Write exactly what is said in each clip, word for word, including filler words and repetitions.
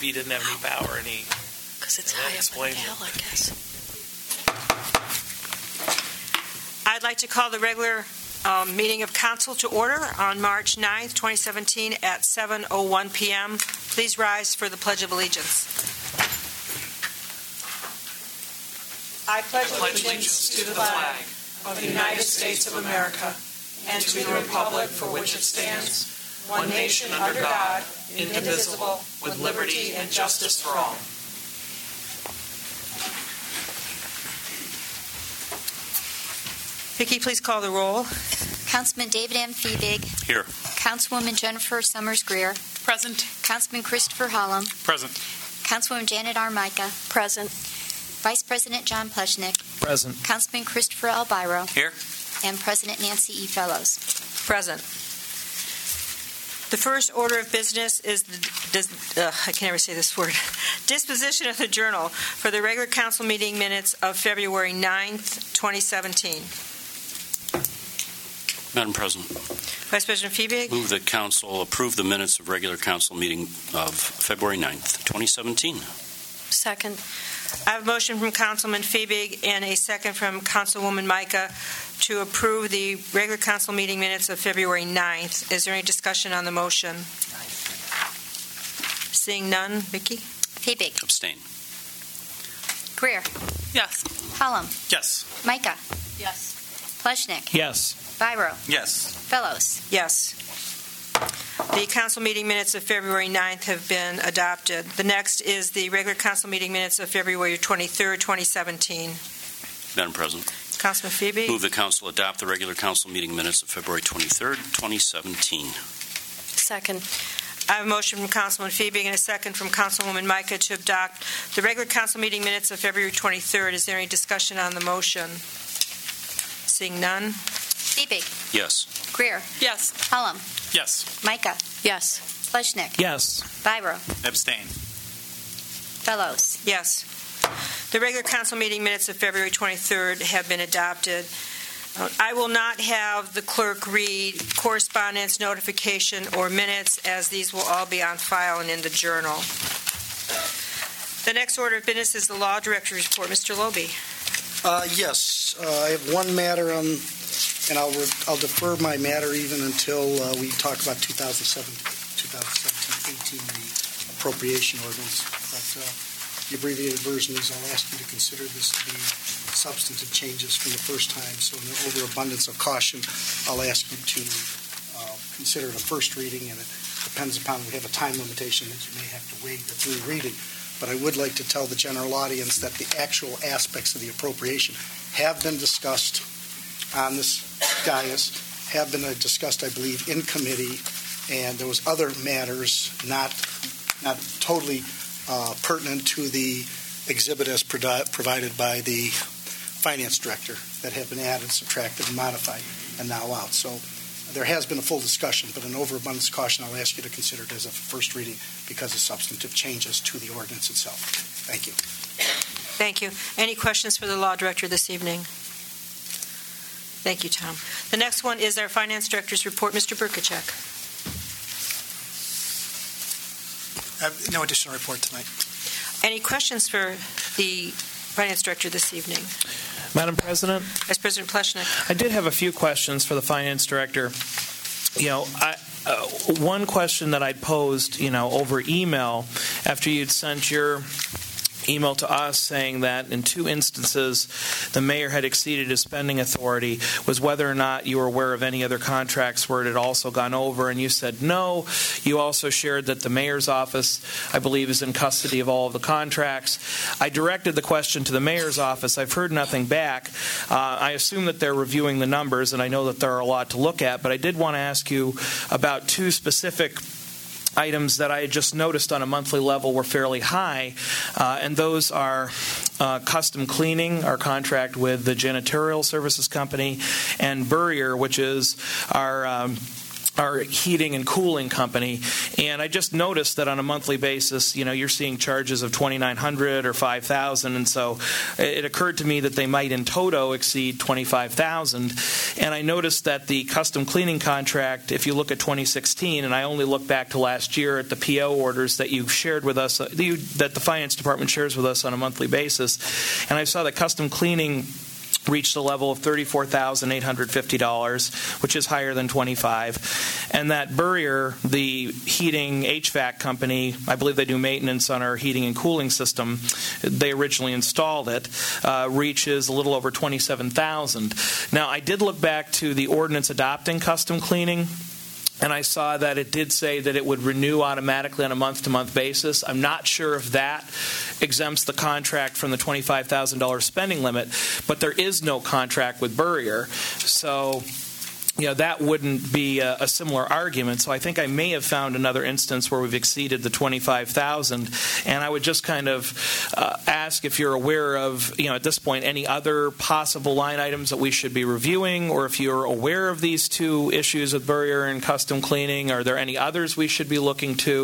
he didn't have any power, and he Because it's That high up on the explains hill, I guess. I'd like to call the regular um, meeting of council to order on March ninth, twenty seventeen at seven oh one p.m. Please rise for the Pledge of Allegiance. I pledge allegiance to the flag of the United States of America and to the republic for which it stands, one nation under God, indivisible, with liberty and justice for all. Vicki, please call the roll. Councilman David M. Feebig. Here. Councilwoman Jennifer Summers Greer. Present. Councilman Christopher Hollum. Present. Councilwoman Janet R. Micah. Present. Vice President John Pleshnick. Present. Councilman Christopher Albiro. Here. And President Nancy E. Fellows. Present. The first order of business is the, does, uh, I can never say this word, disposition of the journal for the regular council meeting minutes of February ninth, twenty seventeen. Madam President, Vice President Feebig. move that council approve the minutes of regular council meeting of February ninth, twenty seventeen. Second. I have a motion from Councilman Feebig and a second from Councilwoman Micah to approve the regular council meeting minutes of February ninth. Is there any discussion on the motion? Seeing none, Vicki? Feebig. Abstain. Greer. Yes. Hollum. Yes. Micah. Yes. Pleshnick. Yes. Biro. Yes. Fellows. Yes. The council meeting minutes of February ninth have been adopted. The next is the regular council meeting minutes of February twenty-third, twenty seventeen. Madam President, Councilman Feebig. move that council adopt the regular council meeting minutes of February twenty-third, twenty seventeen. Second. I have a motion from Councilman Feebig and a second from Councilwoman Micah to adopt the regular council meeting minutes of February twenty-third. Is there any discussion on the motion? Seeing none. Feebig. Yes. Greer. Yes. Hollum. Yes. Micah. Yes. Pleshnick. Yes. Biro. Abstain. Fellows. Yes. The regular council meeting minutes of February twenty-third have been adopted. Uh, I will not have the clerk read correspondence, notification, or minutes, as these will all be on file and in the journal. The next order of business is the Law Director's report. Mister Loby. Uh, yes, uh, I have one matter, um, and I'll, re- I'll defer my matter even until uh, we talk about two thousand seventeen, twenty eighteen, the appropriation ordinance. But uh, the abbreviated version is I'll ask you to consider this to be substantive changes from the first time. So in the overabundance of caution, I'll ask you to uh, consider it a first reading, and it depends upon, we have a time limitation that you may have to waive the through reading. But I would like to tell the general audience that the actual aspects of the appropriation have been discussed on this dais, have been discussed, I believe, in committee, and there was other matters not not totally uh, pertinent to the exhibit as provi- provided by the finance director that have been added, subtracted, and modified, and now out. So there has been a full discussion, but in overabundance of caution, I'll ask you to consider it as a first reading because of substantive changes to the ordinance itself. Thank you. Thank you. Any questions for the Law Director this evening? Thank you, Tom. The next one is our Finance Director's report. Mister Burkacek. I have no additional report tonight. Any questions for the Finance Director this evening? Madam President, Vice President Pleshnick. I did have a few questions for the Finance Director. You know, I, uh, one question that I posed, you know, over email after you'd sent your email to us saying that in two instances the mayor had exceeded his spending authority was whether or not you were aware of any other contracts where it had also gone over, and you said no. You also shared that the mayor's office, I believe, is in custody of all of the contracts. I directed the question to the mayor's office. I've heard nothing back. Uh, I assume that they're reviewing the numbers, and I know that there are a lot to look at, but I did want to ask you about two specific items that I had just noticed on a monthly level were fairly high, uh, and those are uh, custom cleaning, our contract with the janitorial services company, and Burrier, which is our um, our heating and cooling company, and I just noticed that on a monthly basis, you know, you're seeing charges of twenty-nine hundred dollars or five thousand dollars, and so it occurred to me that they might in toto exceed twenty-five thousand dollars. And I noticed that the custom cleaning contract, if you look at twenty sixteen, and I only look back to last year at the P O orders that you shared with us, that the Finance Department shares with us on a monthly basis, and I saw that custom cleaning reached a level of thirty-four thousand eight hundred fifty dollars, which is higher than twenty-five, and that Burrier, the heating H V A C company, I believe they do maintenance on our heating and cooling system, they originally installed it, uh, reaches a little over twenty-seven thousand. Now, I did look back to the ordinance adopting custom cleaning, and I saw that it did say that it would renew automatically on a month-to-month basis. I'm not sure if that exempts the contract from the twenty-five thousand dollars spending limit, but there is no contract with Burrier. So, you know, that wouldn't be a, a similar argument. So I think I may have found another instance where we've exceeded the twenty-five thousand dollars. And I would just kind of uh, ask if you're aware of, you know, at this point, any other possible line items that we should be reviewing, or if you're aware of these two issues with Burrier and custom cleaning. Are there any others we should be looking to?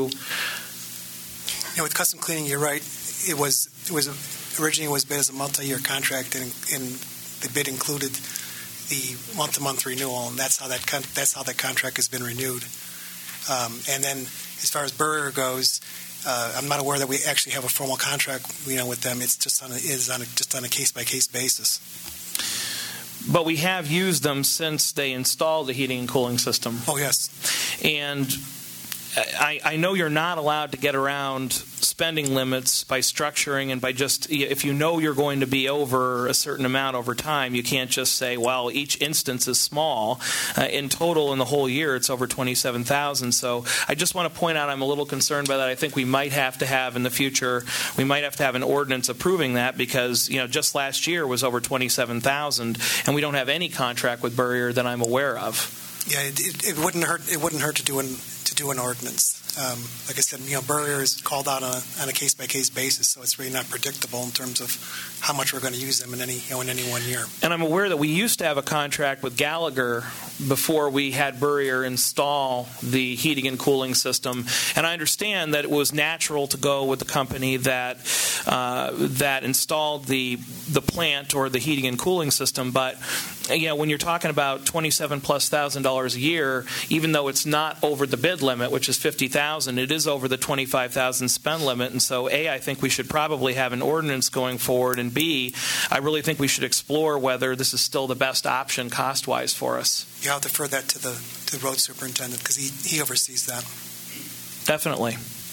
You know, with custom cleaning, you're right. It was it was originally it was bid as a multi-year contract, and, and the bid included the month-to-month renewal, and that's how that con- that's how that contract has been renewed. Um, and then, as far as Burrier goes, uh, I'm not aware that we actually have a formal contract, you know, with them. It's just on a, is on a, just on a case-by-case basis. But we have used them since they installed the heating and cooling system. Oh yes, and I, I know you're not allowed to get around spending limits by structuring and by just, if you know you're going to be over a certain amount over time, you can't just say, well, each instance is small. Uh, in total, in the whole year, it's over twenty-seven thousand. So I just want to point out I'm a little concerned by that. I think we might have to have in the future, we might have to have an ordinance approving that, because, you know, just last year was over twenty-seven thousand, and we don't have any contract with Burrier that I'm aware of. Yeah, it, it, it wouldn't hurt. It wouldn't hurt to do an to do an ordinance. Um, like I said, you know, Burrier is called out on a, on a case-by-case basis, so it's really not predictable in terms of how much we're going to use them in any, you know, in any one year. And I'm aware that we used to have a contract with Gallagher before we had Burrier install the heating and cooling system, and I understand that it was natural to go with the company that uh, that installed the the plant or the heating and cooling system. But you know, when you're talking about twenty-seven plus thousand dollars a year, even though it's not over the bid limit, which is fifty thousand, it is over the twenty-five thousand spend limit. And so, A, I think we should probably have an ordinance going forward, and B, I really think we should explore whether this is still the best option cost-wise for us. Yeah, I'll defer that to the to the road superintendent, because he, he oversees that. Definitely.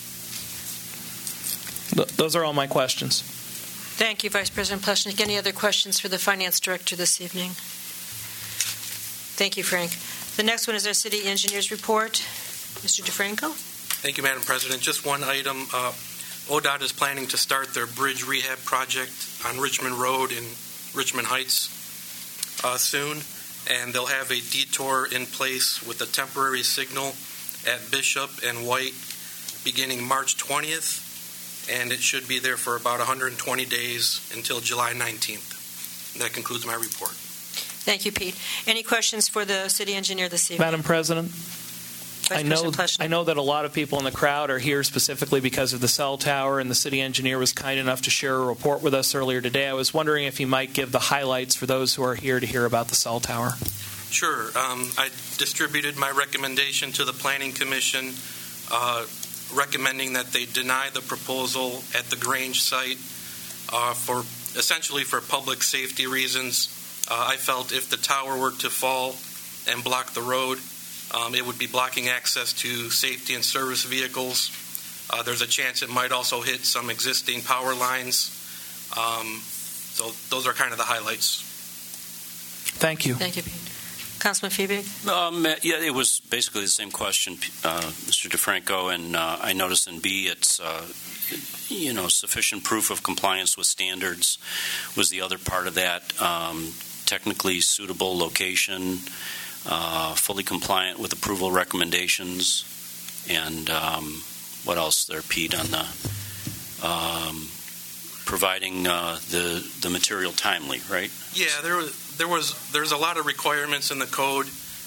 Th- those are all my questions. Thank you, Vice President Pleshnik. Any other questions for the Finance Director this evening? Thank you, Frank. The next one is our City Engineer's Report. Mister DeFranco? Thank you, Madam President. Just one item. Uh, O D O T is planning to start their bridge rehab project on Richmond Road in Richmond Heights uh, soon, and they'll have a detour in place with a temporary signal at Bishop and White beginning March twentieth, and it should be there for about one hundred twenty days until July nineteenth. And that concludes my report. Thank you, Pete. Any questions for the City Engineer this evening? Madam President? Vice I know, President Pleshnik. I know that a lot of people in the crowd are here specifically because of the cell tower, and the city engineer was kind enough to share a report with us earlier today. I was wondering if he might give the highlights for those who are here to hear about the cell tower. Sure. Um, I distributed my recommendation to the Planning Commission, uh, recommending that they deny the proposal at the Grange site uh, for essentially for public safety reasons. Uh, I felt if the tower were to fall and block the road, Um, it would be blocking access to safety and service vehicles. Uh, there's a chance it might also hit some existing power lines. Um, so those are kind of the highlights. Thank you. Thank you, Pete. Councilman Fiebig? Um, yeah, it was basically the same question, uh, Mister DeFranco, and uh, I noticed in B it's, uh, you know, sufficient proof of compliance with standards was the other part of that. Um, technically suitable location, Uh, fully compliant with approval recommendations, and um, what else there, Pete, on the um, providing uh, the the material timely, right? Yeah, there was there was there's a lot of requirements in the code.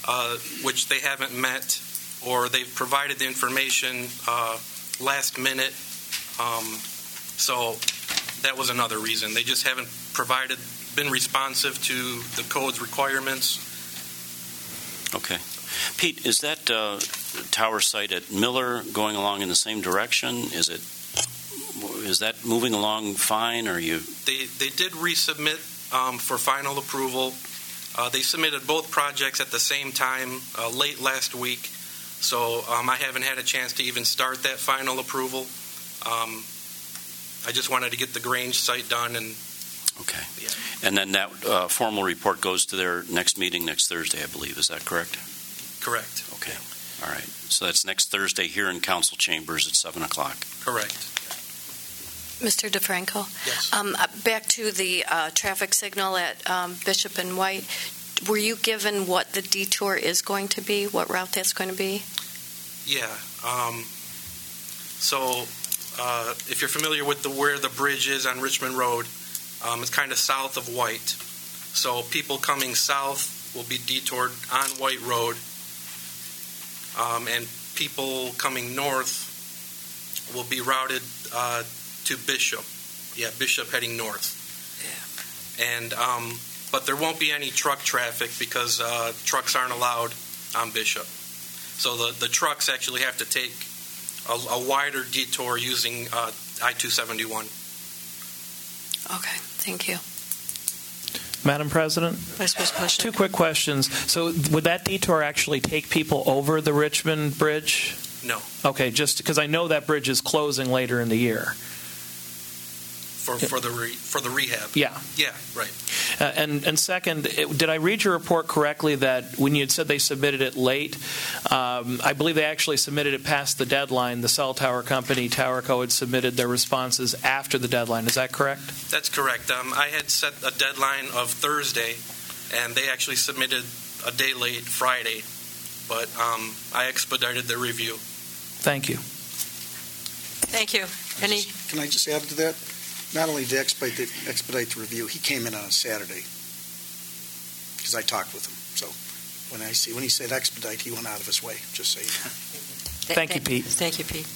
uh, which they haven't met, or they've provided the information uh, last minute. Um, so that was another reason. They just haven't provided, been responsive to the code's requirements. Okay. Pete, is that uh, tower site at Miller going along in the same direction? Is it is that moving along fine? Or you? They they did resubmit um, for final approval. Uh, they submitted both projects at the same time uh, late last week, so um, I haven't had a chance to even start that final approval. Um, I just wanted to get the Grange site done, and okay. Yeah. And then that uh, formal report goes to their next meeting next Thursday, I believe. Is that correct? Correct. Okay. All right. So that's next Thursday here in council chambers at seven o'clock. Correct. Mister DeFranco? Yes. Um, uh, back to the uh, traffic signal at um, Bishop and White. Were you given what the detour is going to be, what route that's going to be? Yeah. Um, so uh, if you're familiar with the where the bridge is on Richmond Road, um, it's kind of south of White. So people coming south will be detoured on White Road, um, and people coming north will be routed uh, to Bishop. Yeah, Bishop heading north. Yeah. And um, but there won't be any truck traffic because uh, trucks aren't allowed on Bishop. So the, the trucks actually have to take a, a wider detour using uh, I two seventy-one. Okay, thank you. Madam President? Vice President Plushnik. Two quick questions. So would that detour actually take people over the Richmond Bridge? No. Okay, just because I know that bridge is closing later in the year. For, for the re, for the rehab. Yeah. Yeah, right. Uh, and, and second, it, did I read your report correctly that when you had said they submitted it late, um, I believe they actually submitted it past the deadline. The cell tower company, TowerCo, had submitted their responses after the deadline. Is that correct? That's correct. Um, I had set a deadline of Thursday, and they actually submitted a day late Friday. But um, I expedited the review. Thank you. Thank you. Any? Can I just add to that? Not only did expedite the, expedite the review, he came in on a Saturday because I talked with him. So when I see when he said expedite, he went out of his way. Just so you know. Thank you, Pete. Thank you, Pete.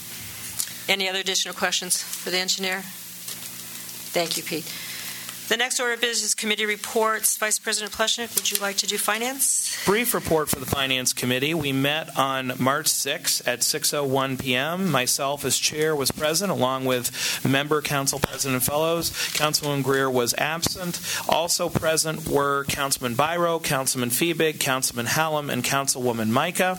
Any other additional questions for the engineer? Thank you, Pete. The next order of business is committee reports. Vice President Plushnik, would you like to do finance? Brief report for the Finance Committee. We met on March sixth at six oh one p.m. Myself as chair was present, along with member Council President Fellows. Councilman Greer was absent. Also present were Councilman Byro, Councilman Fiebig, Councilman Hallam, and Councilwoman Micah.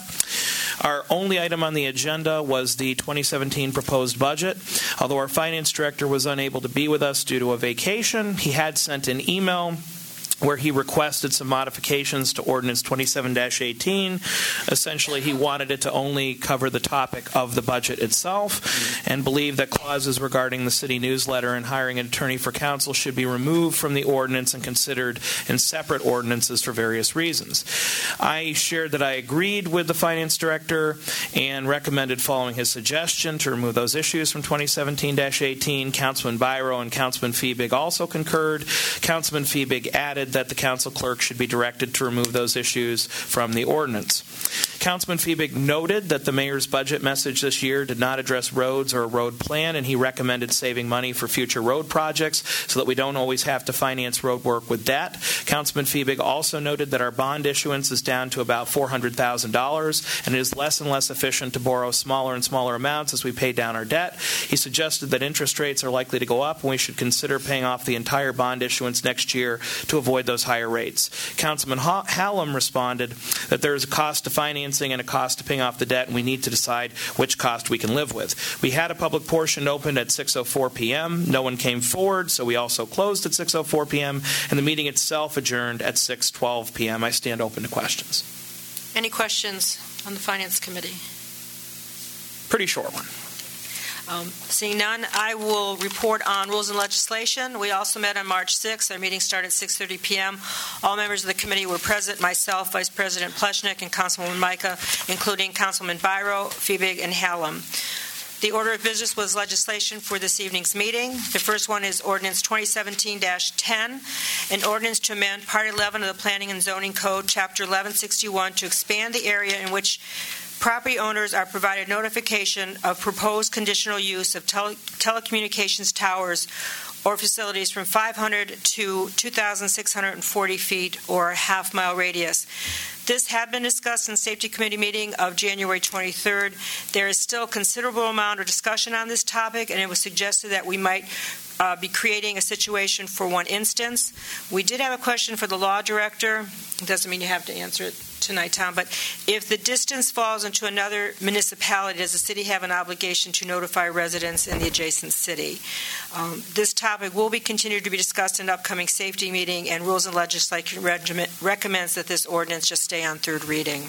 Our only item on the agenda was the twenty seventeen proposed budget. Although our finance director was unable to be with us due to a vacation, he had sent an email where he requested some modifications to Ordinance twenty-seven dash eighteen. Essentially, he wanted it to only cover the topic of the budget itself and believed that clauses regarding the city newsletter and hiring an attorney for counsel should be removed from the ordinance and considered in separate ordinances for various reasons. I shared that I agreed with the finance director and recommended following his suggestion to remove those issues from twenty seventeen dash eighteen. Councilman Byro and Councilman Fiebig also concurred. Councilman Fiebig added that the council clerk should be directed to remove those issues from the ordinance. Councilman Fiebig noted that the mayor's budget message this year did not address roads or a road plan, and he recommended saving money for future road projects so that we don't always have to finance road work with debt. Councilman Fiebig also noted that our bond issuance is down to about four hundred thousand dollars, and it is less and less efficient to borrow smaller and smaller amounts as we pay down our debt. He suggested that interest rates are likely to go up, and we should consider paying off the entire bond issuance next year to avoid those higher rates. Councilman Hallam responded that there is a cost to financing and a cost to paying off the debt, and we need to decide which cost we can live with. We had a public portion opened at six oh four p.m. No one came forward, so we also closed at six oh four p.m., and the meeting itself adjourned at six twelve p.m. I stand open to questions. Any questions on the Finance Committee? Pretty short one. Um, seeing none, I will report on rules and legislation. We also met on March sixth. Our meeting started at six thirty p.m. All members of the committee were present, myself, Vice President Plushnik, and Councilwoman Micah, including Councilman Byro, Fiebig, and Hallam. The order of business was legislation for this evening's meeting. The first one is Ordinance twenty seventeen dash ten, an ordinance to amend Part eleven of the Planning and Zoning Code, Chapter eleven sixty-one, to expand the area in which property owners are provided notification of proposed conditional use of tele- telecommunications towers or facilities from five hundred to two thousand six hundred forty feet or a half-mile radius. This had been discussed in the Safety Committee meeting of January twenty-third. There is still a considerable amount of discussion on this topic, and it was suggested that we might uh, be creating a situation for one instance. We did have a question for the law director. It doesn't mean you have to answer it tonight, Tom, but if the distance falls into another municipality, does the city have an obligation to notify residents in the adjacent city? Um, this topic will be continued to be discussed in an upcoming safety meeting, and Rules and Legislation Regiment recommends that this ordinance just stay on third reading.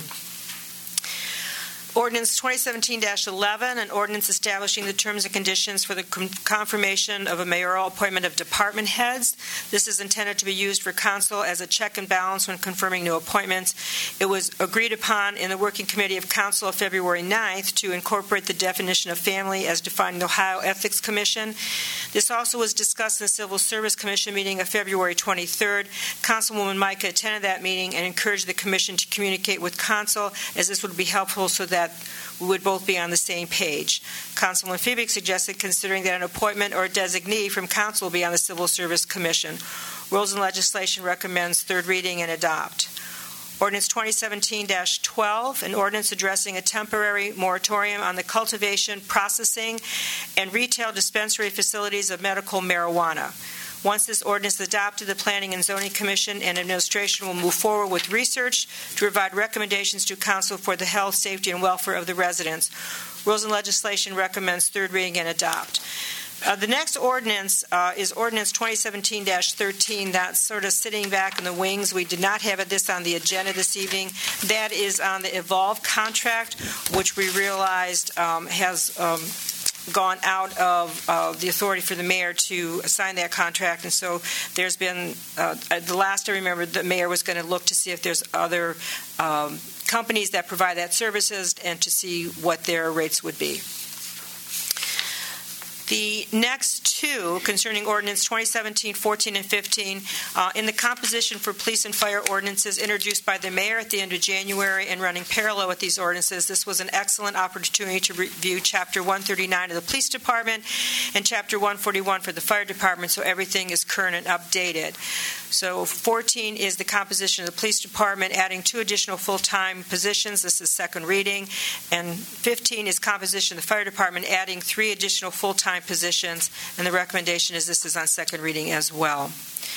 Ordinance twenty seventeen dash eleven, an ordinance establishing the terms and conditions for the confirmation of a mayoral appointment of department heads. This is intended to be used for council as a check and balance when confirming new appointments. It was agreed upon in the Working Committee of Council of February ninth to incorporate the definition of family as defined in the Ohio Ethics Commission. This also was discussed in the Civil Service Commission meeting of February twenty-third. Councilwoman Micah attended that meeting and encouraged the Commission to communicate with council, as this would be helpful so that we would both be on the same page. Councilman Fiebig suggested considering that an appointment or a designee from council will be on the Civil Service Commission. Rules and Legislation recommends third reading and adopt. Ordinance twenty seventeen dash twelve, an ordinance addressing a temporary moratorium on the cultivation, processing, and retail dispensary facilities of medical marijuana. Once this ordinance is adopted, the Planning and Zoning Commission and administration will move forward with research to provide recommendations to council for the health, safety, and welfare of the residents. Rules and Legislation recommends third reading and adopt. Uh, the next ordinance uh, is Ordinance twenty seventeen dash thirteen. That's sort of sitting back in the wings. We did not have this on the agenda this evening. That is on the Evolve contract, which we realized um, has um, gone out of uh, the authority for the mayor to sign that contract. And so there's been, uh, the last I remember, the mayor was going to look to see if there's other um, companies that provide that services and to see what their rates would be. The next two, concerning Ordinance twenty seventeen, fourteen, and fifteen, uh, in the composition for police and fire ordinances introduced by the mayor at the end of January and running parallel with these ordinances, this was an excellent opportunity to review Chapter one thirty-nine of the Police Department and Chapter one forty-one for the Fire Department, so everything is current and updated. So fourteen is the composition of the Police Department, adding two additional full-time positions. This is second reading. And fifteen is composition of the Fire Department, adding three additional full-time positions, and the recommendation is this is on second reading as well.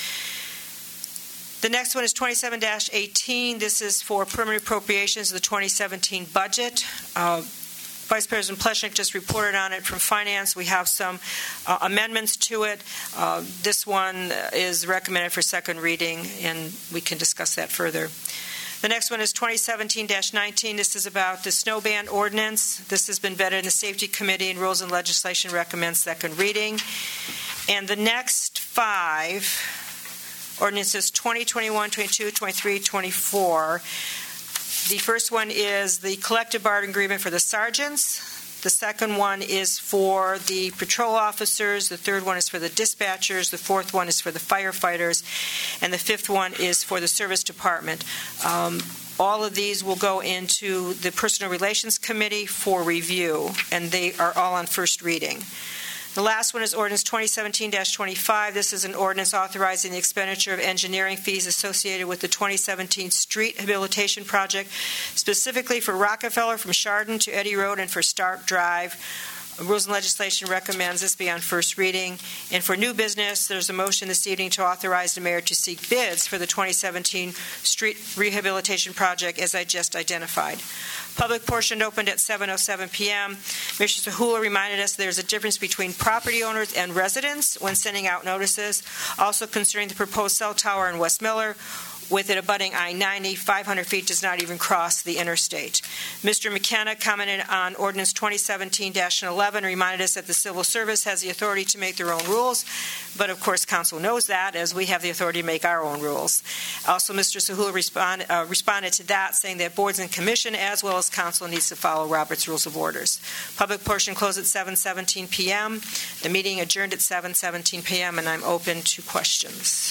The next one is twenty-seven dash eighteen. This is for permanent appropriations of the twenty seventeen budget. Uh, Vice President Pleshnik just reported on it from Finance. We have some uh, amendments to it. Uh, this one is recommended for second reading, and we can discuss that further. The next one is twenty seventeen dash nineteen. This is about the snow ban ordinance. This has been vetted in the Safety Committee, and Rules and Legislation recommends second reading. And the next five ordinances, twenty, twenty-one, twenty-two, twenty-three, twenty-four. The first one is the collective bargaining agreement for the sergeants. The second one is for the patrol officers. The third one is for the dispatchers. The fourth one is for the firefighters. And the fifth one is for the service department. Um, all of these will go into the Personal Relations Committee for review, and they are all on first reading. The last one is Ordinance twenty seventeen dash twenty-five. This is an ordinance authorizing the expenditure of engineering fees associated with the twenty seventeen street rehabilitation project, specifically for Rockefeller from Chardon to Eddy Road and for Stark Drive. Rules and Legislation recommends this be on first reading. And for new business, there's a motion this evening to authorize the mayor to seek bids for the twenty seventeen street rehabilitation project, as I just identified. Public portion opened at seven oh seven p.m. Mister Hula reminded us there's a difference between property owners and residents when sending out notices. Also concerning the proposed cell tower in West Miller, with it abutting I ninety, five hundred feet does not even cross the interstate. Mister McKenna commented on Ordinance twenty seventeen dash eleven, reminded us that the Civil Service has the authority to make their own rules, but of course Council knows that, as we have the authority to make our own rules. Also, Mister Sahula respond, uh, responded to that, saying that boards and commission, as well as Council, needs to follow Robert's Rules of Orders. Public portion closed at seven seventeen p.m. The meeting adjourned at seven seventeen p.m., and I'm open to questions.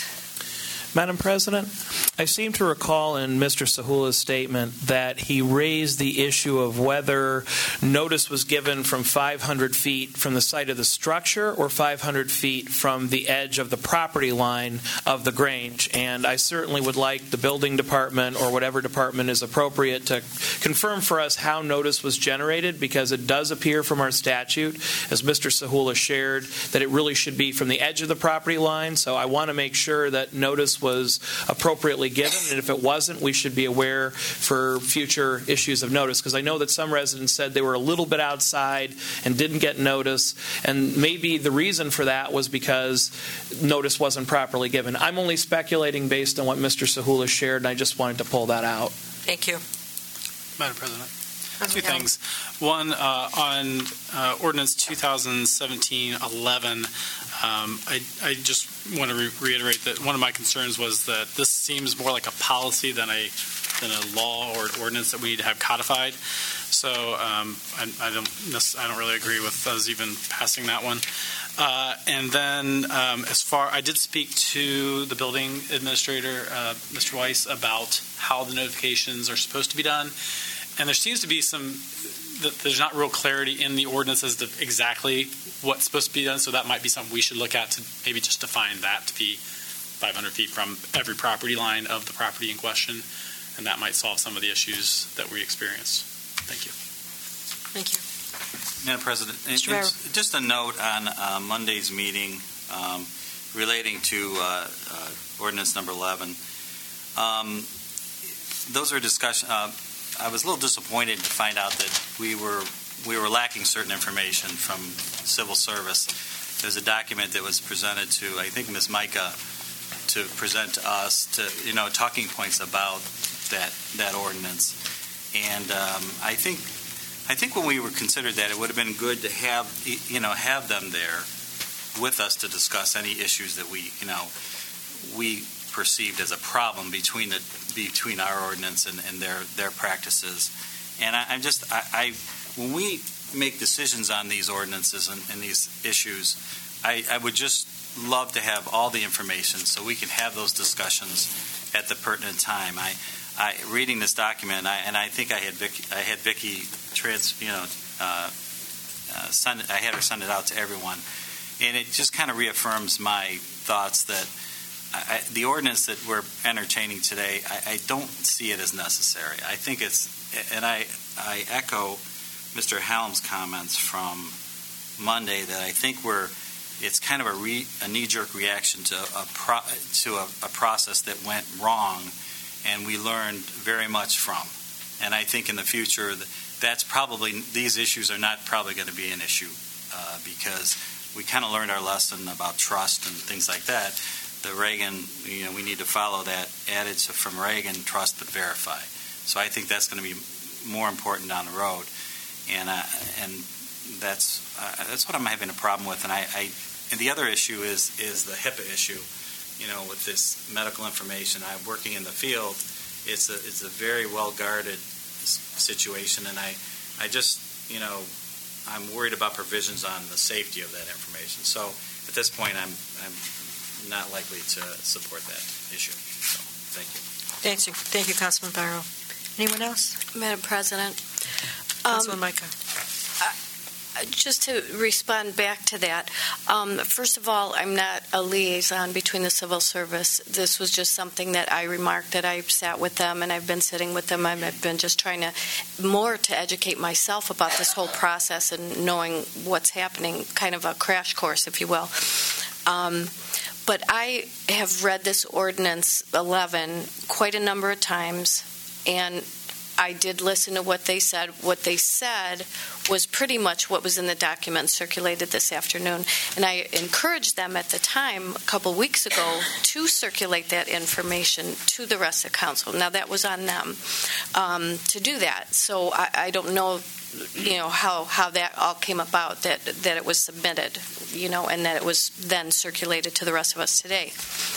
Madam President, I seem to recall in Mister Sahula's statement that he raised the issue of whether notice was given from five hundred feet from the site of the structure or five hundred feet from the edge of the property line of the Grange. And I certainly would like the building department or whatever department is appropriate to confirm for us how notice was generated, because it does appear from our statute, as Mister Sahula shared, that it really should be from the edge of the property line. So I want to make sure that notice was appropriately given, and if it wasn't, we should be aware for future issues of notice, because I know that some residents said they were a little bit outside and didn't get notice, and maybe the reason for that was because notice wasn't properly given. I'm only speculating based on what Mister Sahula shared, and I just wanted to pull that out. Thank you. Madam President, two things. One, uh, on uh, Ordinance twenty seventeen eleven, um, I, I just want to re- reiterate that one of my concerns was that this seems more like a policy than a than a law or an ordinance that we need to have codified. So um, I, I don't I don't really agree with us even passing that one. Uh, and then um, as far, I did speak to the building administrator, uh, Mister Weiss, about how the notifications are supposed to be done. And there seems to be some, that there's not real clarity in the ordinance as to exactly what's supposed to be done, so that might be something we should look at to maybe just define that to be five hundred feet from every property line of the property in question, and that might solve some of the issues that we experience. Thank you. Thank you. Madam President, Mister Barrow. Just a note on uh, Monday's meeting um, relating to uh, uh, ordinance number eleven. Um, those are discussion. Uh, I was a little disappointed to find out that we were we were lacking certain information from Civil Service. There's a document that was presented to, I think, Miz Micah, to present to us, to you know, talking points about that that ordinance. And um, I think I think when we were considered that, it would have been good to have you know have them there with us to discuss any issues that we you know we perceived as a problem between the between our ordinance and, and their their practices. And I, I'm just I, I when we make decisions on these ordinances and, and these issues, I, I would just love to have all the information so we can have those discussions at the pertinent time. I, I reading this document, I, and I think I had Vicky, I had Vicky trans, you know, uh, uh, send I had her send it out to everyone, and it just kind of reaffirms my thoughts that I, the ordinance that we're entertaining today, I, I don't see it as necessary. I think it's, and I, I echo Mister Helm's comments from Monday that I think we're, it's kind of a, re, a knee-jerk reaction to a pro, to a, a process that went wrong, and we learned very much from. And I think in the future, that's probably, these issues are not probably going to be an issue uh, because we kind of learned our lesson about trust and things like that. The Reagan, you know, we need to follow that adage from Reagan, trust but verify. So I think that's going to be more important down the road, and uh, and that's uh, that's what I'm having a problem with. And I, I and the other issue is is the HIPAA issue. You know, with this medical information, I'm working in the field. It's a it's a very well guarded situation, and I I just you know I'm worried about provisions on the safety of that information. So at this point, I'm I'm not likely to support that issue. So, thank you. Thank you, thank you, Councilman Barrow. Anyone else? Madam President, Councilman um, Micah. Uh, just to respond back to that, um, first of all, I'm not a liaison between the Civil Service. This was just something that I remarked that I sat with them, and I've been sitting with them. I've been just trying to more to educate myself about this whole process and knowing what's happening, kind of a crash course, if you will. Um, But I have read this ordinance eleven quite a number of times, and I did listen to what they said. What they said was pretty much what was in the document circulated this afternoon. And I encouraged them at the time, a couple weeks ago, to circulate that information to the rest of council. Now, that was on them um, to do that. So I, I don't know, you know, how, how that all came about, that, that it was submitted, you know, and that it was then circulated to the rest of us today.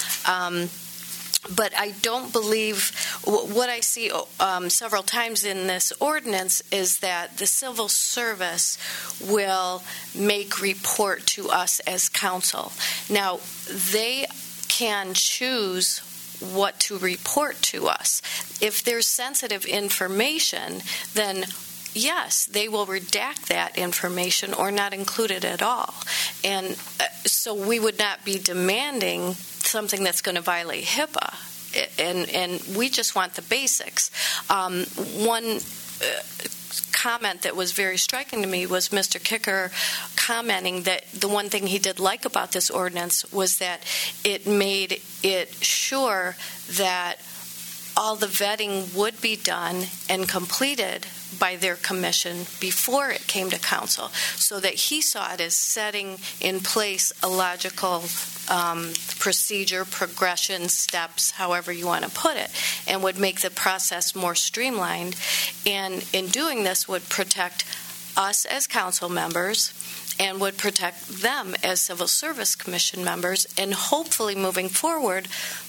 Um, But I don't believe, what I see um, several times in this ordinance is that the civil service will make report to us as council. Now, they can choose what to report to us. If there's sensitive information, then yes, they will redact that information or not include it at all. And uh, so we would not be demanding something that's going to violate HIPAA. And, and we just want the basics. Um, one uh, comment that was very striking to me was Mister Kicker commenting that the one thing he did like about this ordinance was that it made it sure that all the vetting would be done and completed by their commission before it came to council, so that he saw it as setting in place a logical um, procedure, progression, steps, however you want to put it, and would make the process more streamlined. And in doing this would protect us as council members and would protect them as Civil Service Commission members, and hopefully moving forward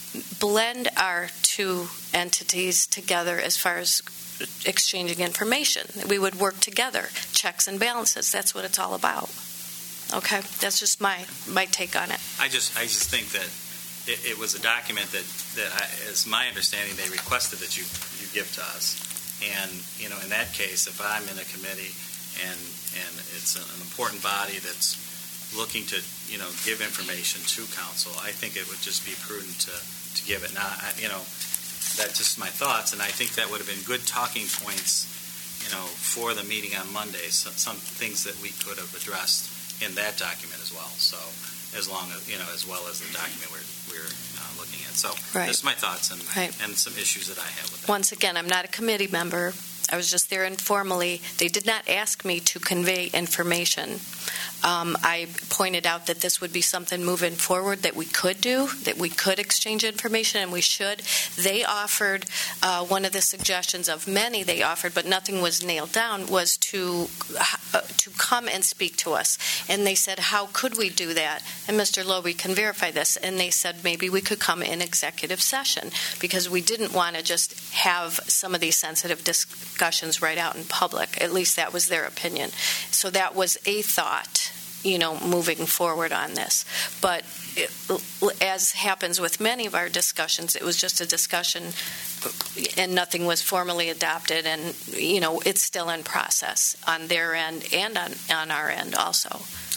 blend our two entities together as far as exchanging information. We would work together, checks and balances. That's what it's all about. Okay, that's just my my take on it. I just I just think that it, it was a document that that I, as my understanding, they requested that you you give to us, and you know, in that case, if I'm in a committee and and it's an important body that's looking to you know give information to council, I think it would just be prudent to to give it. Now, I, you know. That's just my thoughts, and I think that would have been good talking points, you know, for the meeting on Monday. So, some things that we could have addressed in that document as well. So, as long as you know, as well as the document we're we're uh, looking at. So, right. Just my thoughts and right. and some issues that I have with that. Once again, I'm not a committee member. I was just there informally. They did not ask me to convey information. Um, I pointed out that this would be something moving forward that we could do, that we could exchange information, and we should. They offered, uh, one of the suggestions of many they offered, but nothing was nailed down, was to uh, to come and speak to us. And they said, how could we do that? And Mister Lowy can verify this. And they said maybe we could come in executive session, because we didn't want to just have some of these sensitive discussions right out in public. At least that was their opinion. So that was a thought, you know, moving forward on this. But it, as happens with many of our discussions, it was just a discussion and nothing was formally adopted, and, you know, it's still in process on their end and on, on our end also.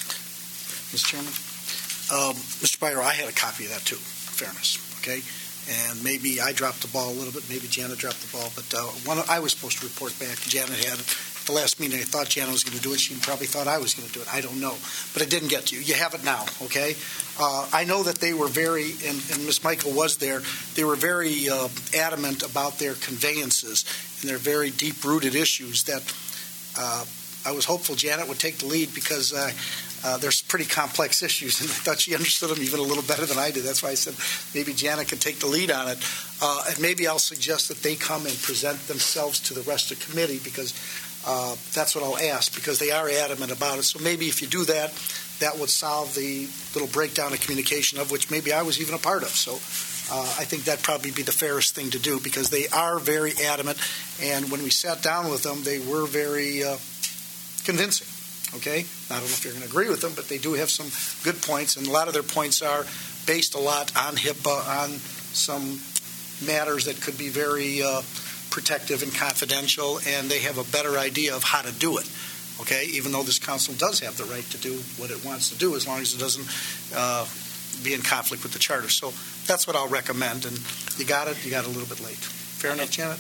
Mister Chairman? Um, Mister Byro, I had a copy of that too, in fairness, okay? And maybe I dropped the ball a little bit, maybe Janet dropped the ball, but uh, one, I was supposed to report back. Janet had it. The last meeting, I thought Janet was going to do it. She probably thought I was going to do it. I don't know. But it didn't get to you. You have it now, okay? Uh, I know that they were very, and, and Miz Michael was there, they were very uh, adamant about their conveyances and their very deep-rooted issues that uh, I was hopeful Janet would take the lead, because uh, uh, there's pretty complex issues, and I thought she understood them even a little better than I did. That's why I said maybe Janet could take the lead on it. Uh, and maybe I'll suggest that they come and present themselves to the rest of the committee, because Uh, that's what I'll ask, because they are adamant about it. So maybe if you do that, that would solve the little breakdown of communication, of which maybe I was even a part of. So uh, I think that'd probably be the fairest thing to do, because they are very adamant. And when we sat down with them, they were very uh, convincing. Okay? I don't know if you're going to agree with them, but they do have some good points. And a lot of their points are based a lot on HIPAA, on some matters that could be very uh, protective and confidential, and they have a better idea of how to do it, okay, even though this council does have the right to do what it wants to do, as long as it doesn't uh, be in conflict with the charter. So that's what I'll recommend, and you got it, you got it a little bit late. Fair enough, Janet?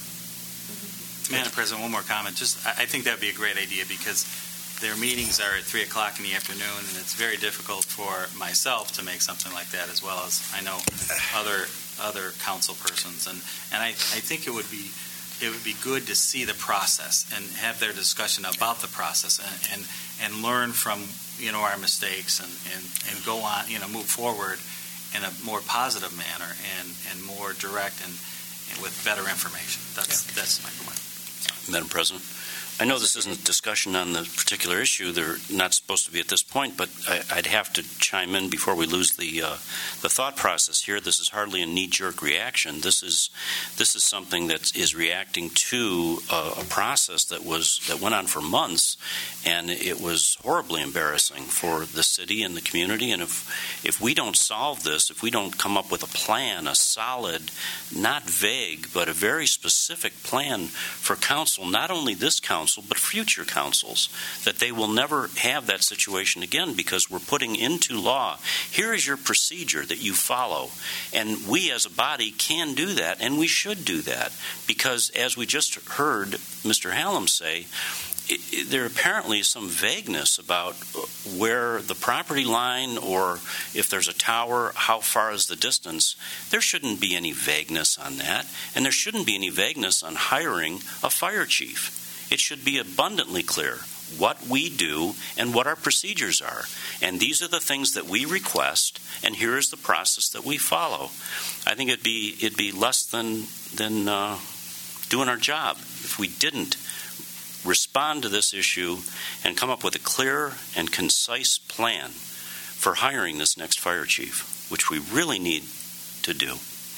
Madam President, one more comment. Just, I think that would be a great idea, because their meetings are at three o'clock in the afternoon, and it's very difficult for myself to make something like that, as well as I know other other council persons, and, and I, I think it would be it would be good to see the process and have their discussion about the process and and, and learn from, you know, our mistakes and, and, and go on, you know, move forward in a more positive manner and, and more direct and, and with better information. That's yeah. that's my point. Madam President, I know this isn't a discussion on the particular issue. They're not supposed to be at this point, but I, I'd have to chime in before we lose the uh, the thought process here. This is hardly a knee-jerk reaction. This is this is something that is reacting to a, a process that was that went on for months, and it was horribly embarrassing for the city and the community. And if if we don't solve this, if we don't come up with a plan, a solid, not vague, but a very specific plan for council, not only this council, but future councils, that they will never have that situation again, because we're putting into law, here is your procedure that you follow. And we as a body can do that, and we should do that, because as we just heard Mister Hallam say, it, it, there apparently is some vagueness about where the property line, or if there's a tower, how far is the distance. There shouldn't be any vagueness on that, and there shouldn't be any vagueness on hiring a fire chief. It should be abundantly clear what we do and what our procedures are. And these are the things that we request, and here is the process that we follow. I think it'd be it'd be less than than uh, doing our job if we didn't respond to this issue and come up with a clear and concise plan for hiring this next fire chief, which we really need to do.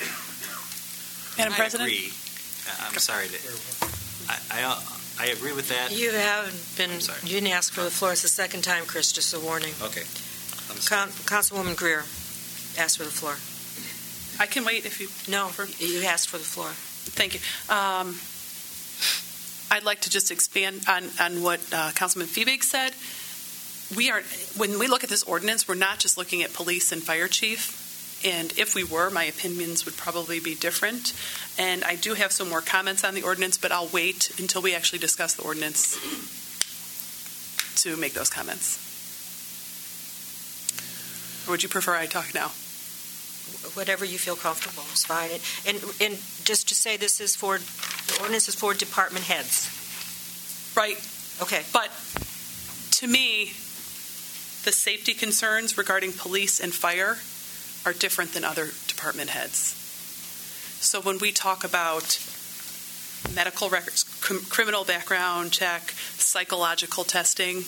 Madam I President? agree. I'm sorry. To, I, I, I agree with that. You haven't been, you didn't ask for the floor. It's the second time, Chris, just a warning. Okay. Con- Councilwoman Greer asked for the floor. I can wait if you... No, you asked for the floor. Thank you. Um, I'd like to just expand on, on what uh, Councilman Fiebig said. We are, when we look at this ordinance, we're not just looking at police and fire chief. And if we were, my opinions would probably be different. And I do have some more comments on the ordinance, but I'll wait until we actually discuss the ordinance to make those comments. Or would you prefer I talk now? Whatever you feel comfortable is fine. And, and just to say, this is for, the ordinance is for department heads. Right. Okay. But to me, the safety concerns regarding police and fire are different than other department heads. So when we talk about medical records, cr- criminal background check, psychological testing,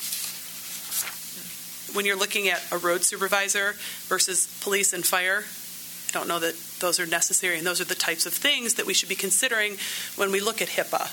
when you're looking at a road supervisor versus police and fire, I don't know that those are necessary, and those are the types of things that we should be considering when we look at HIPAA.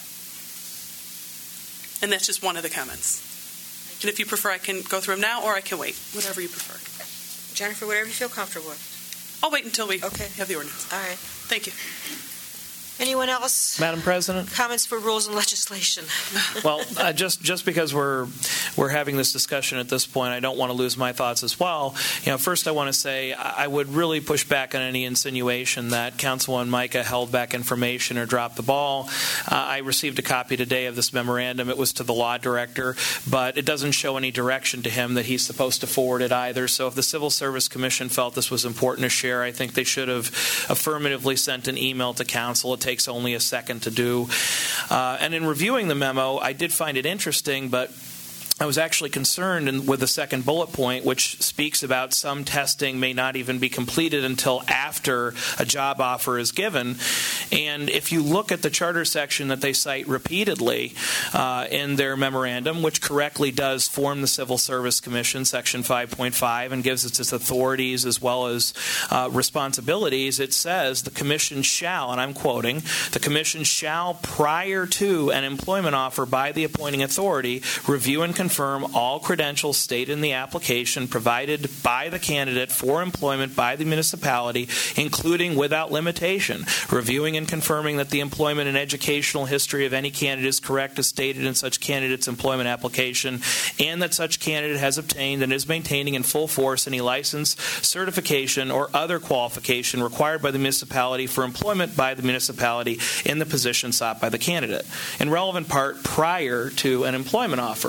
And that's just one of the comments. And if you prefer, I can go through them now, or I can wait, whatever you prefer. Jennifer, whatever you feel comfortable with. I'll wait until we okay. have the ordinance. All right. Thank you. Anyone else? Madam President? Comments for rules and legislation. Well, uh, just just because we're we're having this discussion at this point, I don't want to lose my thoughts as well. You know, first I want to say I would really push back on any insinuation that Councilwoman Mica held back information or dropped the ball. Uh, I received a copy today of this memorandum. It was to the law director, but it doesn't show any direction to him that he's supposed to forward it either. So if the Civil Service Commission felt this was important to share, I think they should have affirmatively sent an email to council. It takes only a second to do. Uh, and in reviewing the memo, I did find it interesting, but I was actually concerned in, with the second bullet point, which speaks about some testing may not even be completed until after a job offer is given. And if you look at the charter section that they cite repeatedly uh, in their memorandum, which correctly does form the Civil Service Commission, Section five point five, and gives it its authorities as well as uh, responsibilities, it says the Commission shall, and I'm quoting, the Commission shall, prior to an employment offer by the appointing authority, review and confirm confirm all credentials stated in the application provided by the candidate for employment by the municipality, including without limitation, reviewing and confirming that the employment and educational history of any candidate is correct as stated in such candidate's employment application, and that such candidate has obtained and is maintaining in full force any license, certification, or other qualification required by the municipality for employment by the municipality in the position sought by the candidate, in relevant part prior to an employment offer. And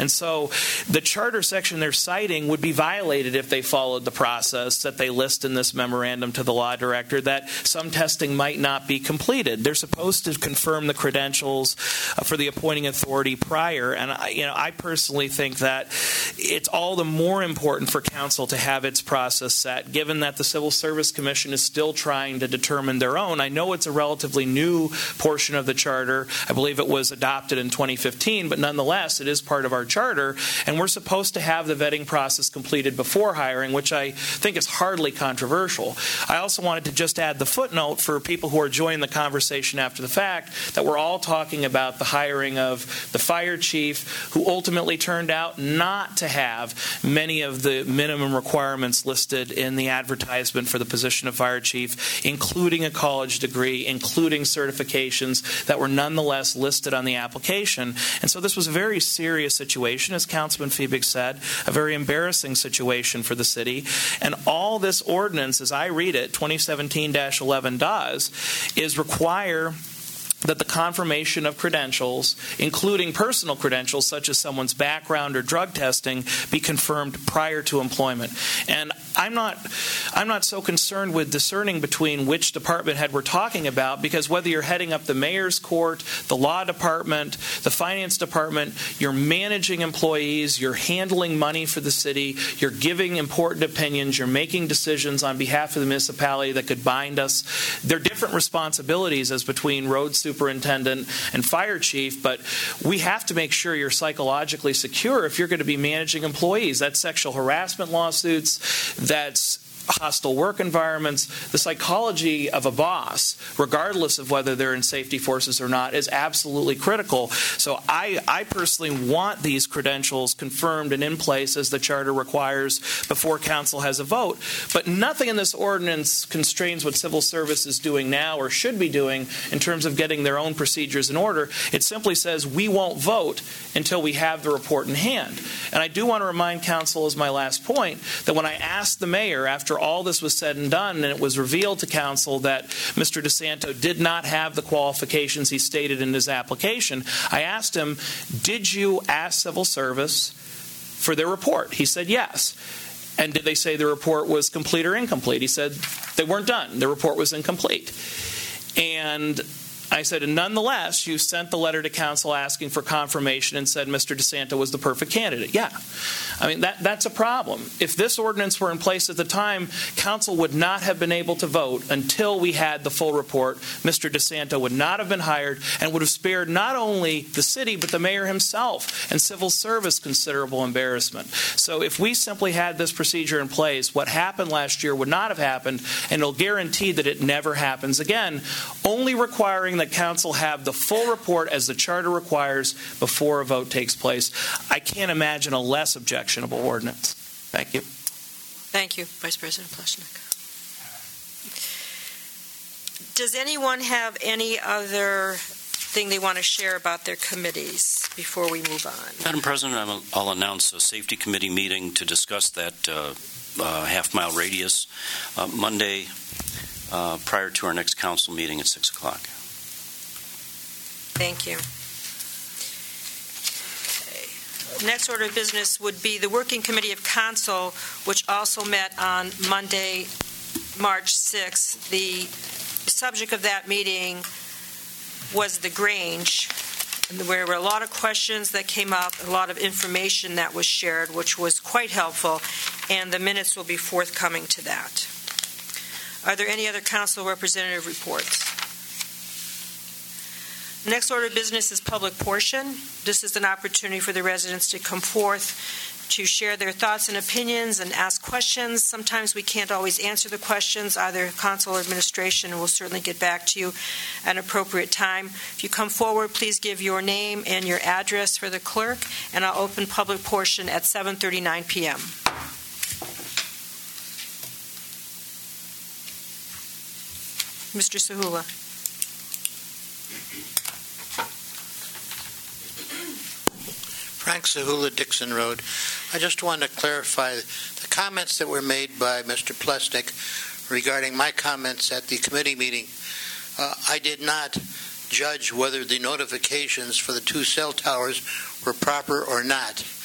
And so the charter section they're citing would be violated if they followed the process that they list in this memorandum to the law director, that some testing might not be completed. They're supposed to confirm the credentials for the appointing authority prior, and I, you know, I personally think that it's all the more important for council to have its process set, given that the Civil Service Commission is still trying to determine their own. I know it's a relatively new portion of the charter. I believe it was adopted in twenty fifteen, but nonetheless, it is part of our charter, and we're supposed to have the vetting process completed before hiring, which I think is hardly controversial. I also wanted to just add the footnote for people who are joining the conversation after the fact that we're all talking about the hiring of the fire chief, who ultimately turned out not to have many of the minimum requirements listed in the advertisement for the position of fire chief, including a college degree, including certifications that were nonetheless listed on the application. And so this was a very serious situation, as Councilman Fiebig said, a very embarrassing situation for the city. And all this ordinance, as I read it, twenty seventeen dash eleven does, is require that the confirmation of credentials, including personal credentials such as someone's background or drug testing, be confirmed prior to employment. And I'm not I'm not so concerned with discerning between which department head we're talking about, because whether you're heading up the mayor's court, the law department, the finance department, you're managing employees, you're handling money for the city, you're giving important opinions, you're making decisions on behalf of the municipality that could bind us. There are different responsibilities as between road superintendent and fire chief, but we have to make sure you're psychologically secure if you're going to be managing employees. That's sexual harassment lawsuits, that's hostile work environments. The psychology of a boss, regardless of whether they're in safety forces or not, is absolutely critical. So I, I personally want these credentials confirmed and in place as the charter requires before council has a vote. But nothing in this ordinance constrains what civil service is doing now or should be doing in terms of getting their own procedures in order. It simply says we won't vote until we have the report in hand. And I do want to remind council, as my last point, that when I asked the mayor after all this was said and done, and it was revealed to council that Mister DeSanto did not have the qualifications he stated in his application, I asked him, did you ask civil service for their report? He said yes. And did they say the report was complete or incomplete? He said they weren't done. The report was incomplete. And I said, and nonetheless, you sent the letter to council asking for confirmation and said Mister DeSanto was the perfect candidate. Yeah. I mean, that that's a problem. If this ordinance were in place at the time, council would not have been able to vote until we had the full report. Mister DeSanto would not have been hired and would have spared not only the city, but the mayor himself and civil service considerable embarrassment. So if we simply had this procedure in place, what happened last year would not have happened, and it'll guarantee that it never happens again, only requiring that council have the full report as the charter requires before a vote takes place. I can't imagine a less objectionable ordinance. Thank you. Thank you, Vice President Pleshnik. Does anyone have any other thing they want to share about their committees before we move on? Madam President, I'll, I'll announce a safety committee meeting to discuss that uh, uh, half-mile radius uh, Monday uh, prior to our next council meeting at six o'clock. Thank you. Okay. Next order of business would be the Working Committee of Council, which also met on Monday, March sixth. The subject of that meeting was the Grange, and there were a lot of questions that came up, a lot of information that was shared, which was quite helpful, and the minutes will be forthcoming to that. Are there any other council representative reports? Next order of business is public portion. This is an opportunity for the residents to come forth to share their thoughts and opinions and ask questions. Sometimes we can't always answer the questions, either council or administration, and we'll certainly get back to you at an appropriate time. If you come forward, please give your name and your address for the clerk, and I'll open public portion at seven thirty-nine p.m. Mister Sahula. Frank Sahula, Dixon Road. I just want to clarify the comments that were made by Mister Pleshnik regarding my comments at the committee meeting. Uh, I did not judge whether the notifications for the two cell towers were proper or not.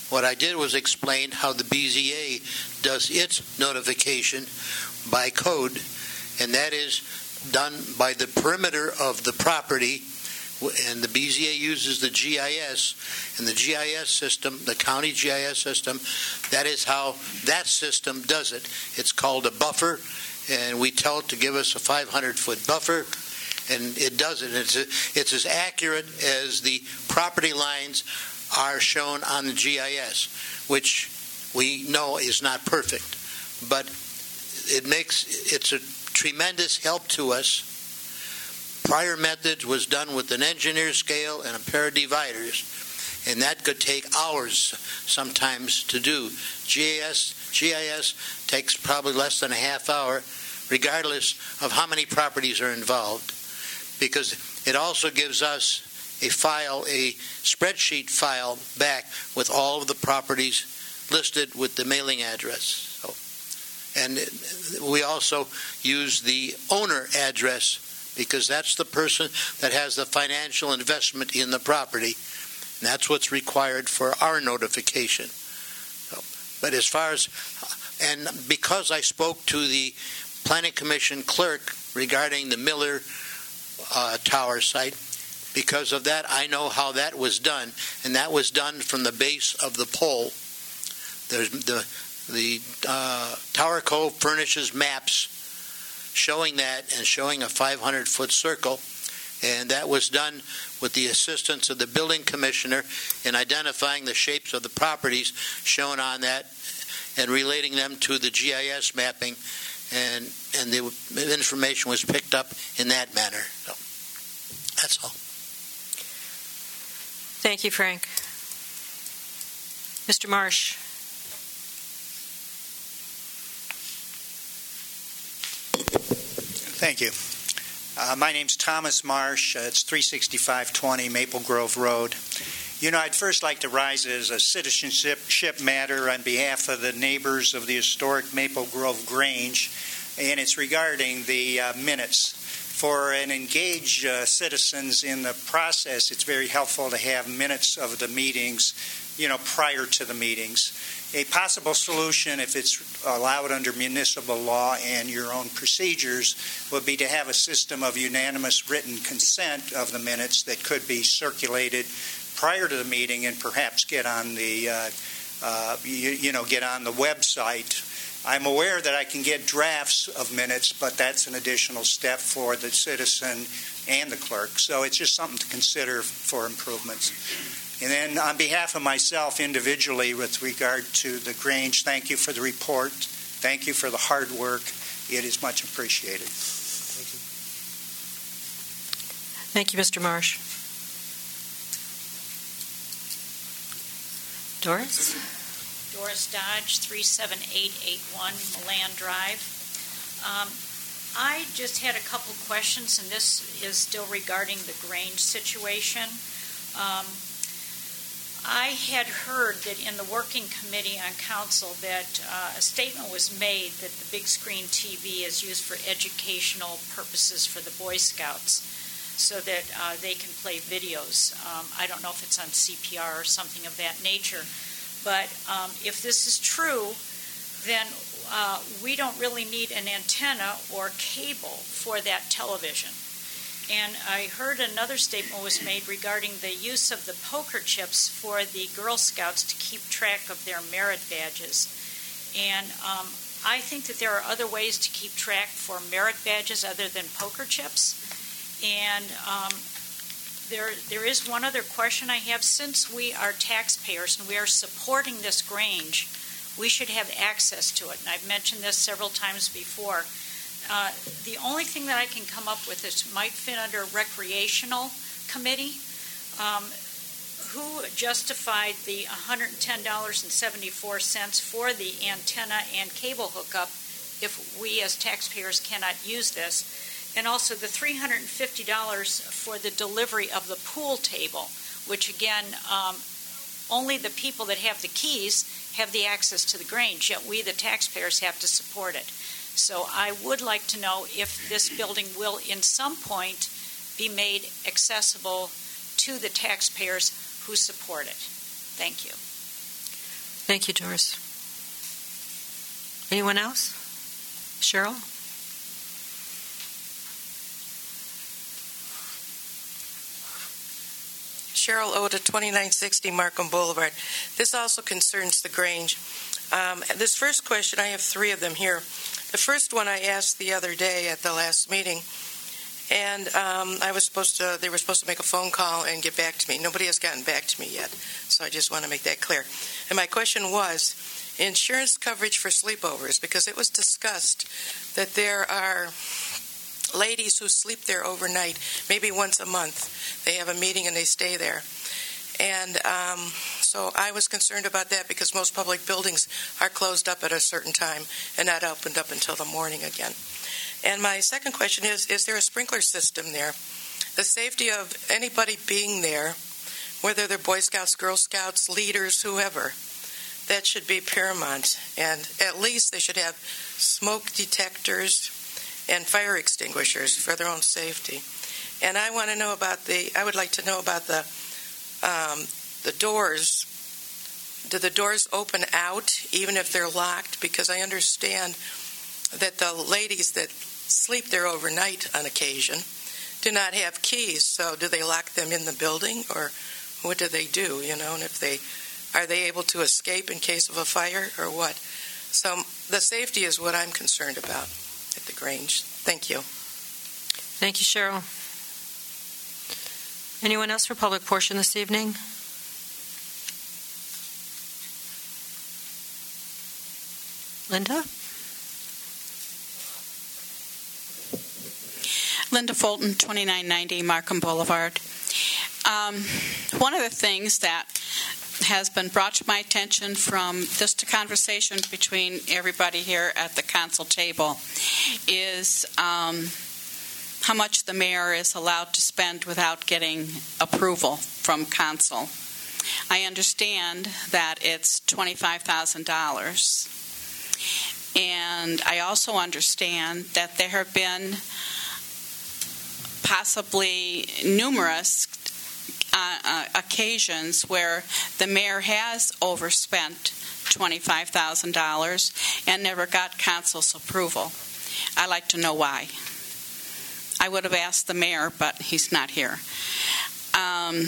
What I did was explain how the B Z A does its notification by code, and that is done by the perimeter of the property, and the B Z A uses the G I S, and the G I S system, the county G I S system, that is how that system does it. It's called a buffer, and we tell it to give us a five hundred foot buffer, and it does it. It's, a, it's as accurate as the property lines are shown on the G I S, which we know is not perfect, but it makes it's a tremendous help to us. Prior methods was done with an engineer scale and a pair of dividers, and that could take hours sometimes to do. G I S, G I S takes probably less than a half hour, regardless of how many properties are involved, because it also gives us a file, a spreadsheet file back with all of the properties listed with the mailing address. So, and we also use the owner address, because that's the person that has the financial investment in the property, and that's what's required for our notification. So, but as far as, and because I spoke to the Planning Commission clerk regarding the Miller uh, Tower site, because of that, I know how that was done, and that was done from the base of the pole. There's the the uh, Tower Code furnishes maps showing that and showing a five hundred foot circle, and that was done with the assistance of the building commissioner in identifying the shapes of the properties shown on that and relating them to the G I S mapping, and and the information was picked up in that manner. So that's all. Thank you, Frank. Mister Marsh. Thank you. Uh, my name's Thomas Marsh. Uh, it's three sixty-five twenty Maple Grove Road. You know, I'd first like to rise as a citizenship matter on behalf of the neighbors of the historic Maple Grove Grange, and it's regarding the uh, minutes. For an engaged uh, citizens in the process, it's very helpful to have minutes of the meetings, you know, prior to the meetings. A possible solution, if it's allowed under municipal law and your own procedures, would be to have a system of unanimous written consent of the minutes that could be circulated prior to the meeting and perhaps get on the, uh, uh, you, you know, get on the website. I'm aware that I can get drafts of minutes, but that's an additional step for the citizen and the clerk. So it's just something to consider for improvements. And then on behalf of myself individually with regard to the Grange, thank you for the report. Thank you for the hard work. It is much appreciated. Thank you. Thank you, Mister Marsh. Doris? Doris Dodge, three seven eight eight one Milan Drive. Um, I just had a couple questions, and this is still regarding the Grange situation. Um, I had heard that in the working committee on council that uh, a statement was made that the big screen T V is used for educational purposes for the Boy Scouts, so that uh, they can play videos. Um, I don't know if it's on C P R or something of that nature. But um, if this is true, then uh, we don't really need an antenna or cable for that television. And I heard another statement was made regarding the use of the poker chips for the Girl Scouts to keep track of their merit badges. And um, I think that there are other ways to keep track for merit badges other than poker chips. And um, There, there is one other question I have. Since we are taxpayers and we are supporting this Grange, we should have access to it. And I've mentioned this several times before. Uh, the only thing that I can come up with is might fit under recreational committee. Um, who justified the one hundred ten dollars and seventy-four cents for the antenna and cable hookup if we as taxpayers cannot use this? And also the three hundred fifty dollars for the delivery of the pool table, which again, um, only the people that have the keys have the access to the Grange, yet we, the taxpayers, have to support it. So I would like to know if this building will, in some point, be made accessible to the taxpayers who support it. Thank you. Thank you, Doris. Anyone else? Cheryl? Cheryl Oda, twenty-nine sixty Markham Boulevard. This also concerns the Grange. Um, this first question, I have three of them here. The first one I asked the other day at the last meeting, and um, I was supposed to. They were supposed to make a phone call and get back to me. Nobody has gotten back to me yet, so I just want to make that clear. And my question was insurance coverage for sleepovers, because it was discussed that there are ladies who sleep there overnight, maybe once a month. They have a meeting and they stay there. And um, so I was concerned about that because most public buildings are closed up at a certain time and not opened up until the morning again. And my second question is, is there a sprinkler system there? The safety of anybody being there, whether they're Boy Scouts, Girl Scouts, leaders, whoever, that should be paramount. And at least they should have smoke detectors and fire extinguishers for their own safety. And I want to know about the, I would like to know about the um, the doors. Do the doors open out even if they're locked? Because I understand that the ladies that sleep there overnight on occasion do not have keys. So do they lock them in the building, or what do they do, you know? And if they, are they able to escape in case of a fire or what? So the safety is what I'm concerned about at the Grange. Thank you. Thank you, Cheryl. Anyone else for public portion this evening? Linda? Linda Fulton, twenty-nine ninety Markham Boulevard. Um, one of the things that has been brought to my attention from just a conversation between everybody here at the council table is um, how much the mayor is allowed to spend without getting approval from council. I understand that it's twenty-five thousand dollars. And I also understand that there have been possibly numerous uh, uh, occasions where the mayor has overspent twenty-five thousand dollars and never got council's approval. I'd like to know why. I would have asked the mayor, but he's not here. Um,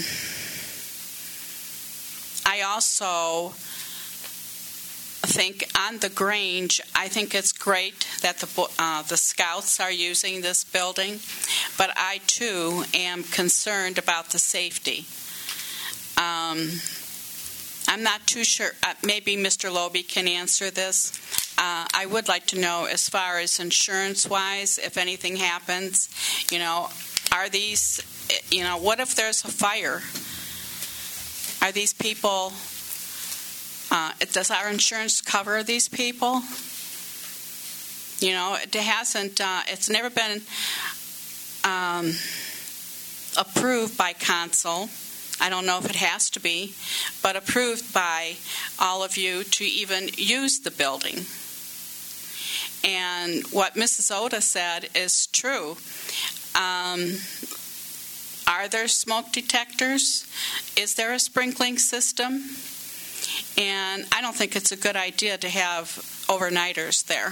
I also think on the Grange, I think it's great that the uh, the Scouts are using this building, but I too am concerned about the safety. Um, I'm not too sure. Uh, maybe Mister Loby can answer this. Uh, I would like to know, as far as insurance-wise, if anything happens, you know, are these, you know, what if there's a fire? Are these people? Uh, does our insurance cover these people? You know, it hasn't. Uh, it's never been um, approved by council. I don't know if it has to be, but approved by all of you to even use the building. And what Missus Oda said is true. Um, are there smoke detectors? Is there a sprinkling system? And I don't think it's a good idea to have overnighters there.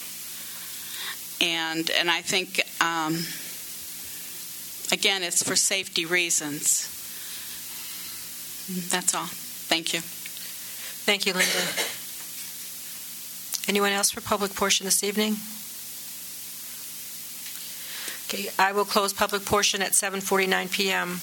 And and I think, um, again, it's for safety reasons. That's all. Thank you. Thank you, Linda. Anyone else for public portion this evening? Okay, I will close public portion at seven forty-nine p.m.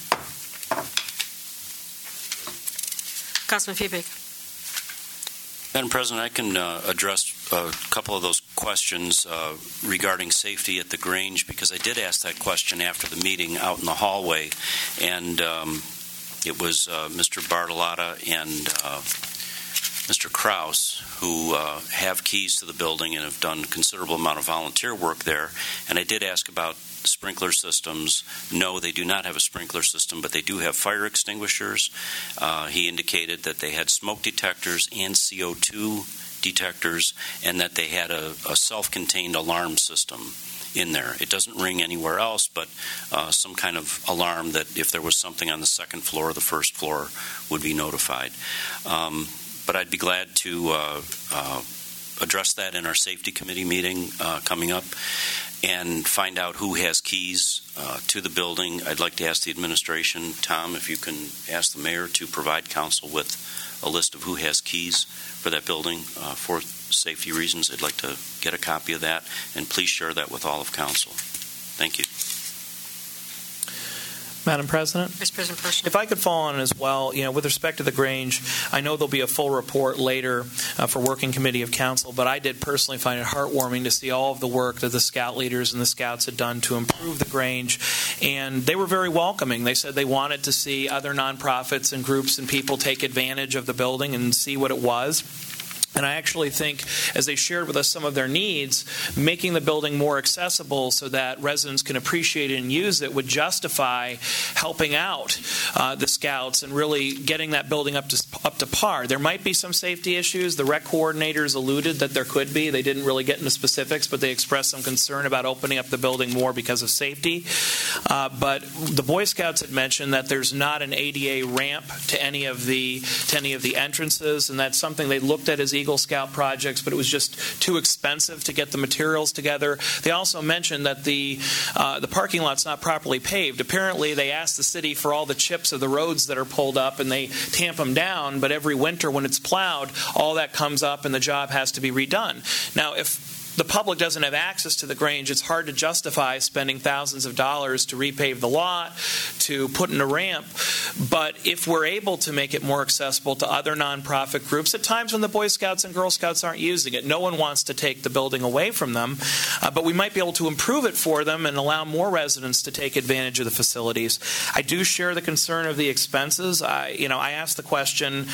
Councilman Fiebig. Madam President, I can uh, address a couple of those questions uh, regarding safety at the Grange, because I did ask that question after the meeting out in the hallway, and um, it was uh, Mister Bartolotta and uh, Mister Kraus who uh, have keys to the building and have done a considerable amount of volunteer work there. And I did ask about sprinkler systems. No, they do not have a sprinkler system, but they do have fire extinguishers. Uh, he indicated that they had smoke detectors and C O two detectors, and that they had a, a self-contained alarm system in there. It doesn't ring anywhere else, but uh, some kind of alarm that if there was something on the second floor or the first floor would be notified. Um, but I'd be glad to uh, uh, address that in our safety committee meeting uh, coming up and find out who has keys uh, to the building. I'd like to ask the administration, Tom, if you can ask the mayor to provide council with a list of who has keys for that building uh, for safety reasons. I'd like to get a copy of that, and please share that with all of council. Thank you. Madam President? Vice President Pershing. If I could fall on as well, you know, with respect to the Grange, I know there'll be a full report later uh, for Working Committee of Council, but I did personally find it heartwarming to see all of the work that the Scout leaders and the Scouts had done to improve the Grange, and they were very welcoming. They said they wanted to see other nonprofits and groups and people take advantage of the building and see what it was. And I actually think, as they shared with us some of their needs, making the building more accessible so that residents can appreciate it and use it would justify helping out uh, the Scouts and really getting that building up to up to par. There might be some safety issues. The rec coordinators alluded that there could be. They didn't really get into specifics, but they expressed some concern about opening up the building more because of safety. Uh, but the Boy Scouts had mentioned that there's not an A D A ramp to any of the to any of the entrances, and that's something they looked at as Eagle Scout projects, but it was just too expensive to get the materials together. They also mentioned that the uh, the parking lot's not properly paved. Apparently, they asked the city for all the chips of the roads that are pulled up, and they tamp them down, but every winter when it's plowed, all that comes up and the job has to be redone. Now, if the public doesn't have access to the Grange, it's hard to justify spending thousands of dollars to repave the lot, to put in a ramp. But if we're able to make it more accessible to other nonprofit groups, at times when the Boy Scouts and Girl Scouts aren't using it, no one wants to take the building away from them, uh, but we might be able to improve it for them and allow more residents to take advantage of the facilities. I do share the concern of the expenses. I, you know, I asked the question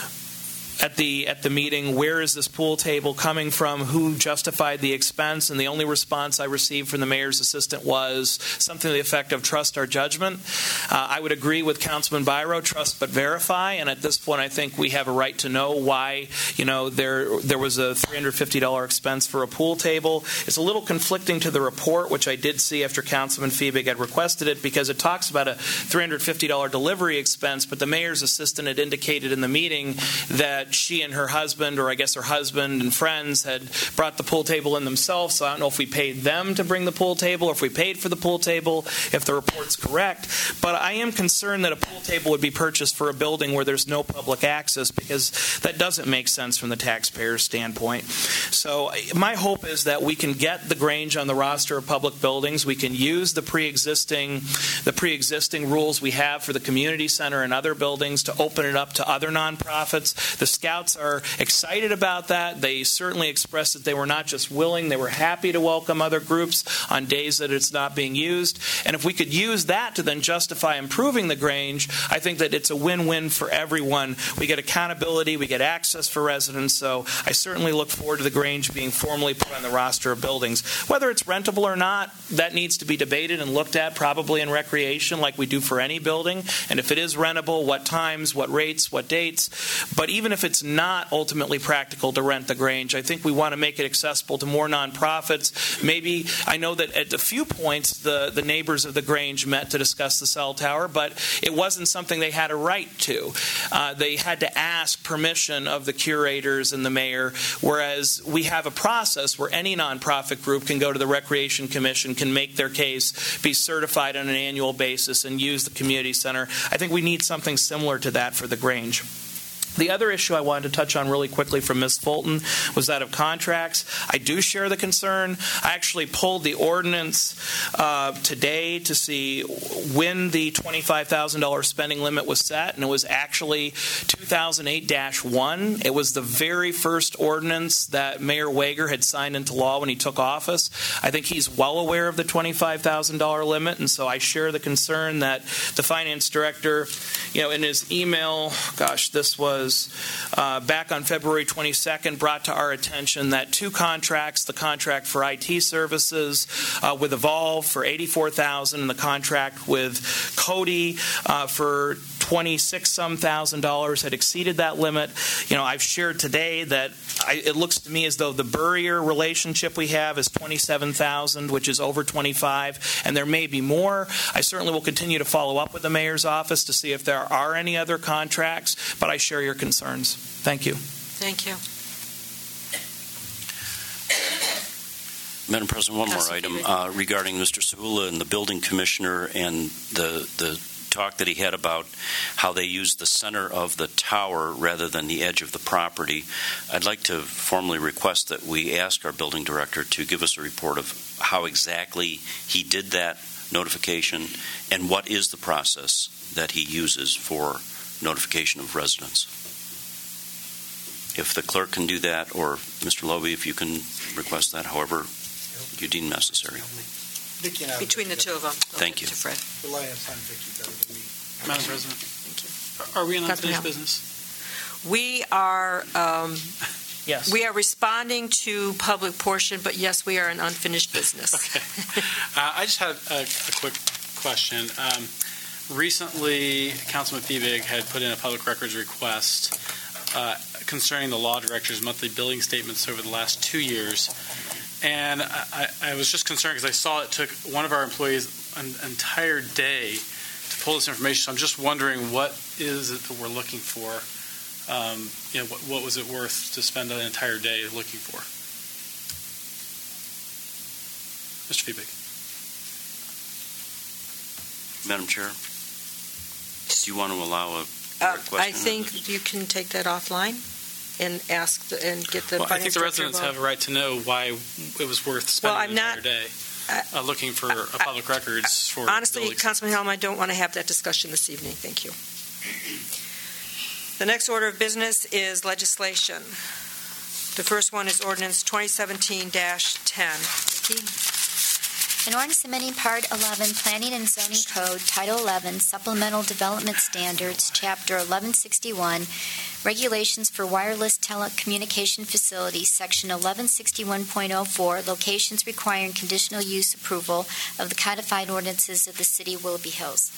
at the at the meeting, where is this pool table coming from? Who justified the expense? And the only response I received from the mayor's assistant was something to the effect of trust our judgment. Uh, I would agree with Councilman Biro, trust but verify. And at this point, I think we have a right to know why, you know, there there was a three hundred fifty dollars expense for a pool table. It's a little conflicting to the report, which I did see after Councilman Fiebig had requested it, because it talks about a three hundred fifty dollars delivery expense, but the mayor's assistant had indicated in the meeting that she and her husband, or I guess her husband and friends, had brought the pool table in themselves. So I don't know if we paid them to bring the pool table or if we paid for the pool table, if the report's correct. But I am concerned that a pool table would be purchased for a building where there's no public access, because that doesn't make sense from the taxpayer's standpoint. So my hope is that we can get the Grange on the roster of public buildings. We can use the pre-existing the pre-existing rules we have for the community center and other buildings to open it up to other nonprofits. The Scouts are excited about that. They certainly expressed that they were not just willing, they were happy to welcome other groups on days that it's not being used. And if we could use that to then justify improving the Grange, I think that it's a win-win for everyone. We get accountability, we get access for residents, so I certainly look forward to the Grange being formally put on the roster of buildings. Whether it's rentable or not, that needs to be debated and looked at, probably in recreation like we do for any building. And if it is rentable, what times, what rates, what dates. But even if it's not ultimately practical to rent the Grange, I think we want to make it accessible to more nonprofits. Maybe, I know that at a few points the, the neighbors of the Grange met to discuss the cell tower, but it wasn't something they had a right to. Uh, they had to ask permission of the curators and the mayor, whereas we have a process where any nonprofit group can go to the Recreation Commission, can make their case, be certified on an annual basis, and use the community center. I think we need something similar to that for the Grange. The other issue I wanted to touch on really quickly from Miz Fulton was that of contracts. I do share the concern. I actually pulled the ordinance uh, today to see when the twenty-five thousand dollars spending limit was set, and it was actually two thousand eight dash one. It was the very first ordinance that Mayor Wager had signed into law when he took office. I think he's well aware of the twenty-five thousand dollars limit, and so I share the concern that the finance director, you know, in his email, gosh, this was Uh, back on February twenty-second, brought to our attention that two contracts, the contract for I T services uh, with Evolve for eighty-four thousand dollars and the contract with Cody uh, for twenty-six some thousand dollars had exceeded that limit. You know, I've shared today that I, it looks to me as though the Burrier relationship we have is twenty-seven thousand, which is over twenty-five, and there may be more. I certainly will continue to follow up with the mayor's office to see if there are any other contracts, but I share your concerns. Thank you. Thank you. Madam President, one more item uh, regarding Mister Sahula and the building commissioner and the the talk that he had about how they use the center of the tower rather than the edge of the property. I'd like to formally request that we ask our building director to give us a report of how exactly he did that notification and what is the process that he uses for notification of residents. If the clerk can do that, or Mister Lowy, if you can request that, however you deem necessary. Between the two of them. Thank you. To Fred. Rely upon Vicki better than me. Madam President. Thank you. Are we in Councilman unfinished Hamel. business? We are, um, Yes. we are responding to public portion, but yes, we are in unfinished business. Okay. Uh, I just had a, a quick question. Um, recently, Councilman Fiebig had put in a public records request uh, concerning the law director's monthly billing statements over the last two years. And I, I was just concerned because I saw it took one of our employees an entire day to pull this information. So I'm just wondering, what is it that we're looking for? Um, you know, what, what was it worth to spend an entire day looking for? Mister Fiebig. Madam Chair, do you want to allow a Uh, question? I think you can take that offline and ask the, and get the Well, I think finance the director residents have involved. a right to know why it was worth spending Well, I'm an entire not- day uh, looking for a public records for Honestly, building. Councilman Helm, I don't want to have that discussion this evening. Thank you. The next order of business is legislation. The first one is ordinance twenty seventeen dash ten. Vicki? An ordinance amending Part eleven Planning and Zoning Code, Title eleven Supplemental Development Standards, Chapter eleven sixty-one, Regulations for Wireless Telecommunication Facilities, Section eleven sixty-one point oh four, Locations Requiring Conditional Use Approval of the Codified Ordinances of the City of Willoughby Hills.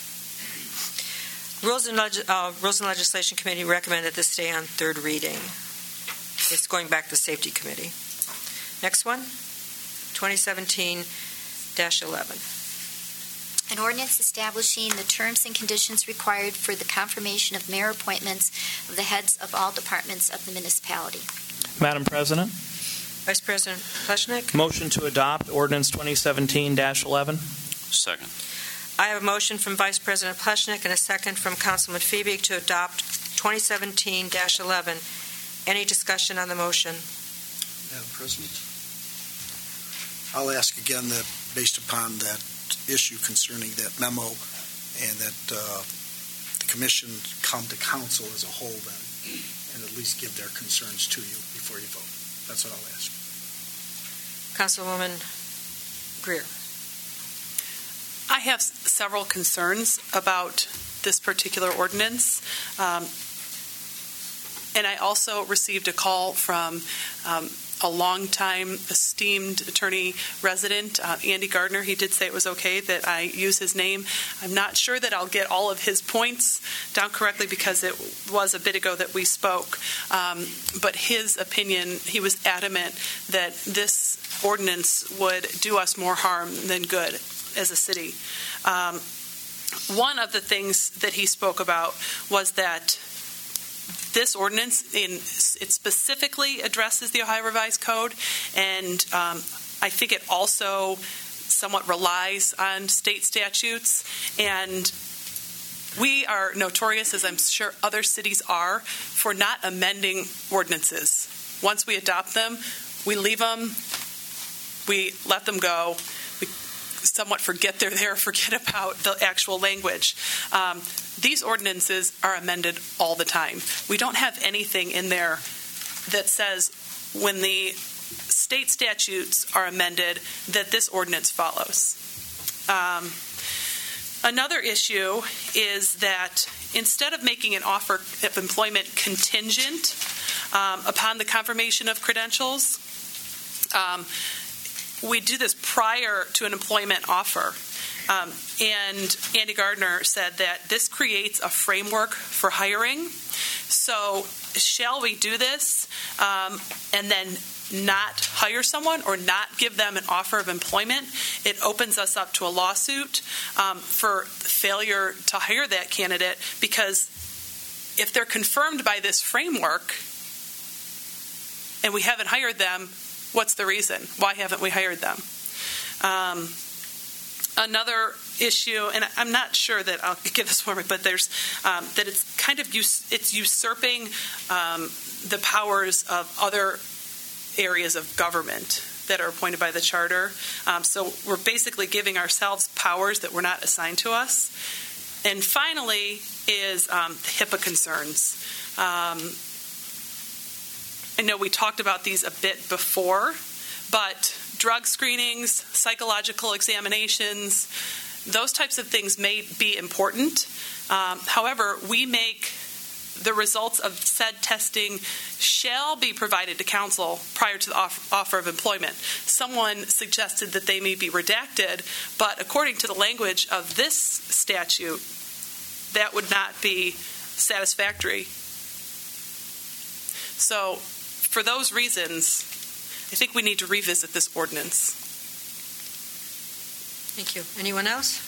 Rules and, Leg- uh, Rules and Legislation Committee recommend that this stay on third reading. It's going back to the Safety Committee. Next one, twenty seventeen dash eleven. An ordinance establishing the terms and conditions required for the confirmation of mayor appointments of the heads of all departments of the municipality. Madam President, Vice President Pleshnik. motion to adopt ordinance twenty seventeen dash eleven. Second. I have a motion from Vice President Pleshnik and a second from Councilman Fiebig to adopt twenty seventeen dash eleven. Any discussion on the motion? Madam President, I'll ask again that, based upon that issue concerning that memo, and that uh, the commission come to council as a whole then, and at least give their concerns to you before you vote. That's what I'll ask. Councilwoman Greer. I have s- several concerns about this particular ordinance. Um, and I also received a call from um, a longtime esteemed attorney resident, uh, Andy Gardner. He did say it was okay that I use his name. I'm not sure that I'll get all of his points down correctly because it was a bit ago that we spoke. Um, but his opinion, he was adamant that this ordinance would do us more harm than good as a city. Um, one of the things that he spoke about was that this ordinance, in, it specifically addresses the Ohio Revised Code, and um, I think it also somewhat relies on state statutes, and we are notorious, as I'm sure other cities are, for not amending ordinances. Once we adopt them, we leave them, we let them go, we somewhat forget they're there, forget about the actual language. Um, these ordinances are amended all the time. We don't have anything in there that says when the state statutes are amended that this ordinance follows. Um, another issue is that instead of making an offer of employment contingent um, upon the confirmation of credentials, um, we do this prior to an employment offer. Um, and Andy Gardner said that this creates a framework for hiring. So shall we do this um, and then not hire someone or not give them an offer of employment? It opens us up to a lawsuit um, for failure to hire that candidate, because if they're confirmed by this framework and we haven't hired them, what's the reason? Why haven't we hired them? Um, another issue, and I'm not sure that I'll give this one, but there's um, that it's kind of us- it's usurping um, the powers of other areas of government that are appointed by the charter. Um, so we're basically giving ourselves powers that were not assigned to us. And finally is um, the HIPAA concerns. Um, I know we talked about these a bit before, but drug screenings, psychological examinations, those types of things may be important. Um, however, we make the results of said testing shall be provided to council prior to the off- offer of employment. Someone suggested that they may be redacted, but according to the language of this statute, that would not be satisfactory. So, for those reasons, I think we need to revisit this ordinance. Thank you. Anyone else?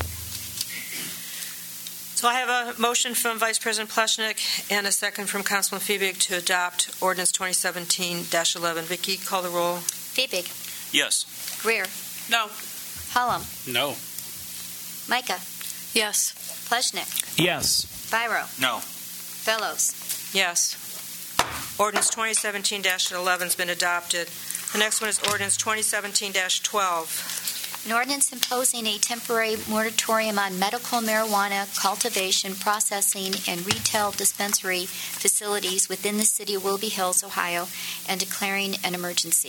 So I have a motion from Vice President Pleshnik and a second from Councilman Fiebig to adopt Ordinance twenty seventeen dash eleven. Vicki, call the roll. Fiebig. Yes. Greer. No. Hallam. No. Micah. Yes. Pleshnik. Yes. Byro. No. Fellows. Yes. Ordinance twenty seventeen dash eleven has been adopted. The next one is Ordinance twenty seventeen dash twelve. An ordinance imposing a temporary moratorium on medical marijuana cultivation, processing, and retail dispensary facilities within the city of Willoughby Hills, Ohio, and declaring an emergency.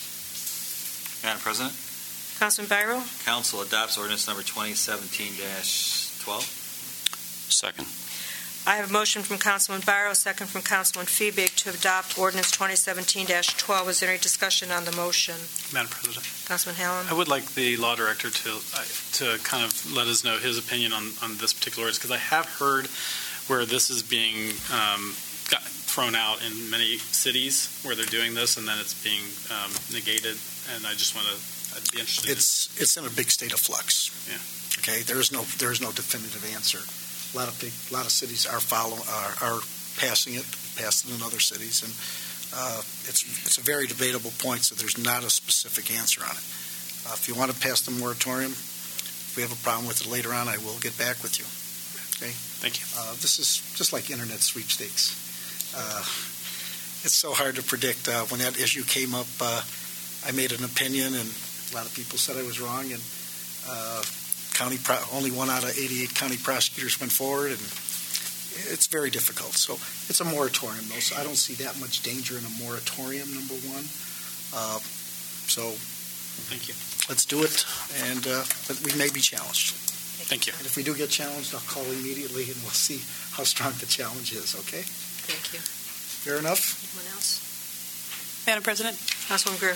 Madam President, Councilman Byro? Council adopts ordinance number twenty seventeen dash twelve. Second. I have a motion from Councilman Byro, a second from Councilman Fiebig to adopt Ordinance twenty seventeen dash twelve. Is there any discussion on the motion? Madam President, Councilman Hallam? I would like the law director to uh, to kind of let us know his opinion on, on this particular ordinance, because I have heard where this is being um, got thrown out in many cities where they're doing this, and then it's being um, negated. And I just want to, I'd be interested. It's it's in a big state of flux. Yeah. Okay. There is no there is no definitive answer. A lot of big, a lot of cities are follow are, are passing it, passed it in other cities, and uh, it's it's a very debatable point. So there's not a specific answer on it. Uh, if you want to pass the moratorium, if we have a problem with it later on, I will get back with you. Okay. Thank you. Uh, this is just like internet sweepstakes. Uh, it's so hard to predict. Uh, when that issue came up, uh, I made an opinion, and a lot of people said I was wrong, and uh, County pro- only one out of eighty-eight county prosecutors went forward, and it's very difficult. So it's a moratorium, though, so I don't see that much danger in a moratorium, number one. Uh, so Thank you. Let's do it, and uh, but we may be challenged. Thank you. And if we do get challenged, I'll call immediately, and we'll see how strong the challenge is, okay? Thank you. Fair enough? Anyone else? Madam President? Councilwoman Greer.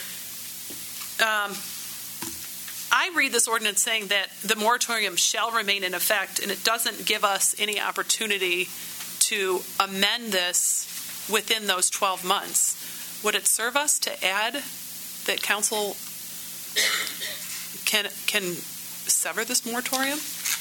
Um, I read this ordinance saying that the moratorium shall remain in effect, and it doesn't give us any opportunity to amend this within those twelve months. Would it serve us to add that council can can sever this moratorium?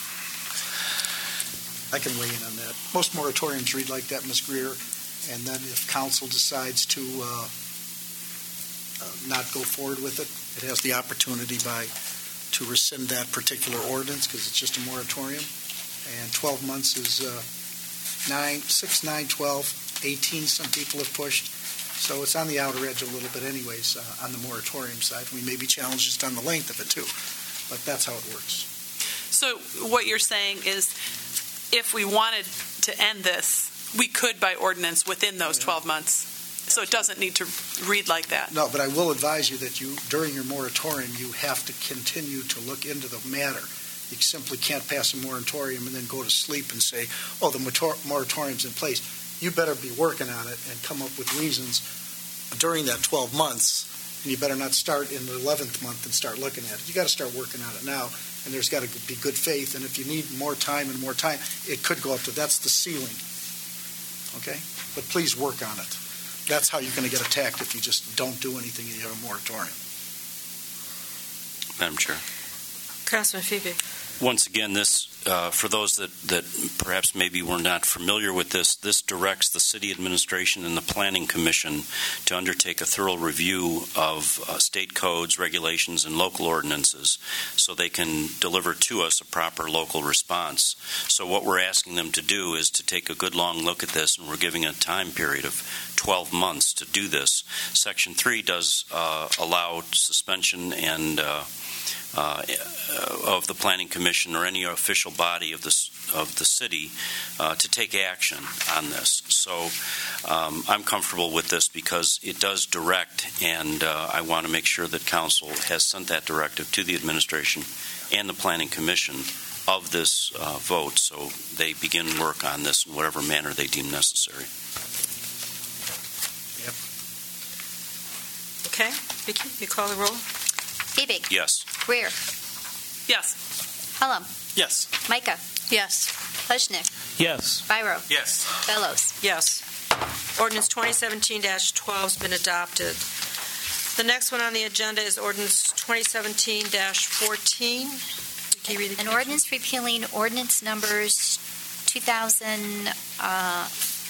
I can weigh in on that. Most moratoriums read like that, Miz Greer, and then if council decides to uh, uh, not go forward with it, it has the opportunity by to rescind that particular ordinance because it's just a moratorium. And twelve months is uh, nine, six, nine, twelve, eighteen. Some people have pushed, so it's on the outer edge a little bit, anyways. Uh, on the moratorium side, we may be challenged just on the length of it too, but that's how it works. So what you're saying is, if we wanted to end this, we could by ordinance within those twelve months. So it doesn't need to read like that. No, but I will advise you that you, during your moratorium, you have to continue to look into the matter. You simply can't pass a moratorium and then go to sleep and say, oh, the motor- moratorium's in place. You better be working on it and come up with reasons during that twelve months and you better not start in the eleventh month and start looking at it. You got to start working on it now, and there's got to be good faith, and if you need more time and more time, it could go up to, that's the ceiling. Okay? But please work on it. That's how you're going to get attacked if you just don't do anything and you have a moratorium. Madam Chair. Councilman Phoebe. Once again, this, uh, for those that, that perhaps maybe were not familiar with this, this directs the City Administration and the Planning Commission to undertake a thorough review of uh, state codes, regulations, and local ordinances so they can deliver to us a proper local response. So what we're asking them to do is to take a good long look at this, and we're giving a time period of twelve months to do this. Section three does uh, allow suspension and uh, Uh, of the Planning Commission or any official body of the, of the city uh, to take action on this. So um, I'm comfortable with this because it does direct, and uh, I want to make sure that Council has sent that directive to the administration and the Planning Commission of this uh, vote, so they begin work on this in whatever manner they deem necessary. Yep. Okay. Vicki, you call the roll? Fiebig. Yes. Greer. Yes. Hullum. Yes. Micah. Yes. Pleshnik. Yes. Byro. Yes. Bellows. Yes. Ordinance twenty seventeen dash twelve has been adopted. The next one on the agenda is ordinance twenty seventeen dash fourteen. Can you read it? An ordinance repealing ordinance numbers two thousand, uh,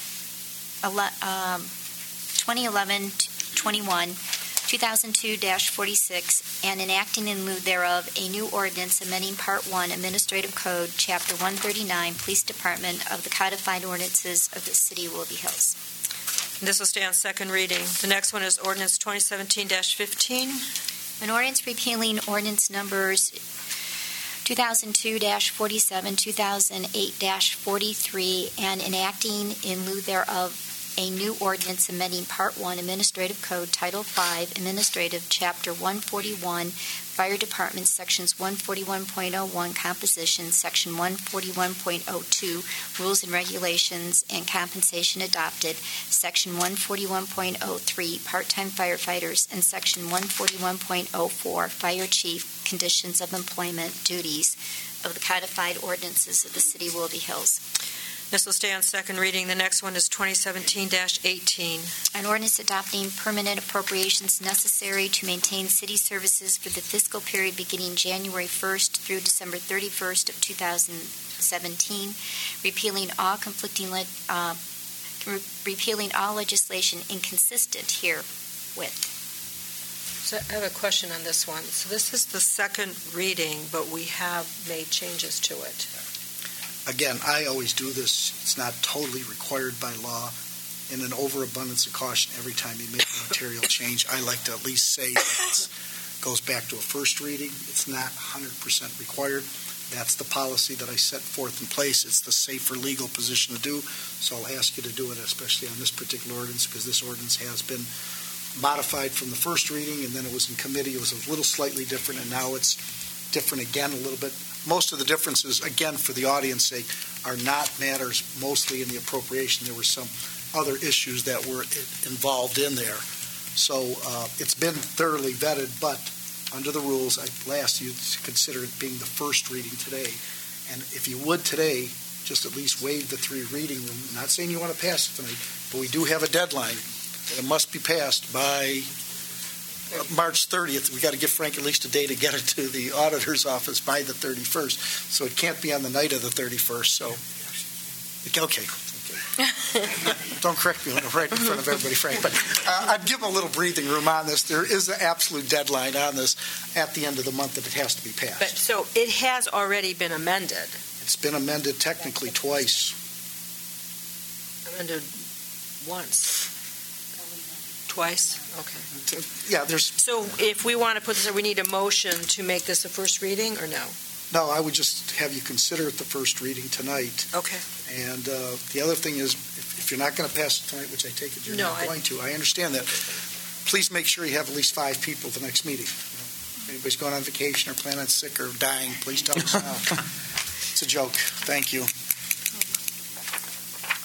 ele- um, twenty eleven twenty-one, two thousand two dash forty-six, and enacting in lieu thereof a new ordinance amending Part one Administrative Code, Chapter one thirty-nine, Police Department of the Codified Ordinances of the City of Willoughby Hills. This will stay on second reading. The next one is ordinance twenty seventeen dash fifteen. An ordinance repealing ordinance numbers two thousand two dash forty-seven, two thousand eight dash forty-three, and enacting in lieu thereof a new ordinance amending Part one Administrative Code, Title five, Administrative, Chapter one forty-one, Fire Department, Sections one forty-one point oh one, Composition, Section one forty-one point oh two, Rules and Regulations and Compensation adopted, Section one forty-one point oh three, Part-Time Firefighters, and Section one forty-one point oh four, Fire Chief, Conditions of Employment, Duties of the Codified Ordinances of the City of Willoughby Hills. This will stay on second reading. The next one is twenty seventeen dash eighteen. An ordinance adopting permanent appropriations necessary to maintain city services for the fiscal period beginning January first through December thirty-first of two thousand seventeen, repealing all conflicting, le- uh, re- repealing all legislation inconsistent herewith. So I have a question on this one. So this is the second reading, but we have made changes to it. Again, I always do this. It's not totally required by law. In an overabundance of caution, every time you make a material change, I like to at least say that it goes back to a first reading. It's not one hundred percent required. That's the policy that I set forth in place. It's the safer legal position to do. So I'll ask you to do it, especially on this particular ordinance, because this ordinance has been modified from the first reading, and then it was in committee. It was a little slightly different, and now it's different again a little bit. Most of the differences, again, for the audience sake, are not matters mostly in the appropriation. There were some other issues that were involved in there. So uh, it's been thoroughly vetted, but under the rules, I'd ask you to consider it being the first reading today. And if you would today, just at least waive the three reading room. I'm not saying you want to pass it tonight, but we do have a deadline. It must be passed by March thirtieth. We got to give Frank at least a day to get it to the auditor's office by the thirty-first. So it can't be on the night of the thirty-first. So, okay. okay. Don't correct me right in front of everybody, Frank. But uh, I'd give him a little breathing room on this. There is an absolute deadline on this at the end of the month that it has to be passed. But so it has already been amended. It's been amended technically twice. Amended once. Twice? Okay. Yeah, there's... So if we want to put this, we need a motion to make this a first reading, or no? No, I would just have you consider it the first reading tonight. Okay. And uh, the other thing is, if, if you're not going to pass it tonight, which I take it you're no, not I... going to, I understand that. Please make sure you have at least five people at the next meeting. You know, if anybody's going on vacation or planning on sick or dying, please tell us now. It's a joke. Thank you.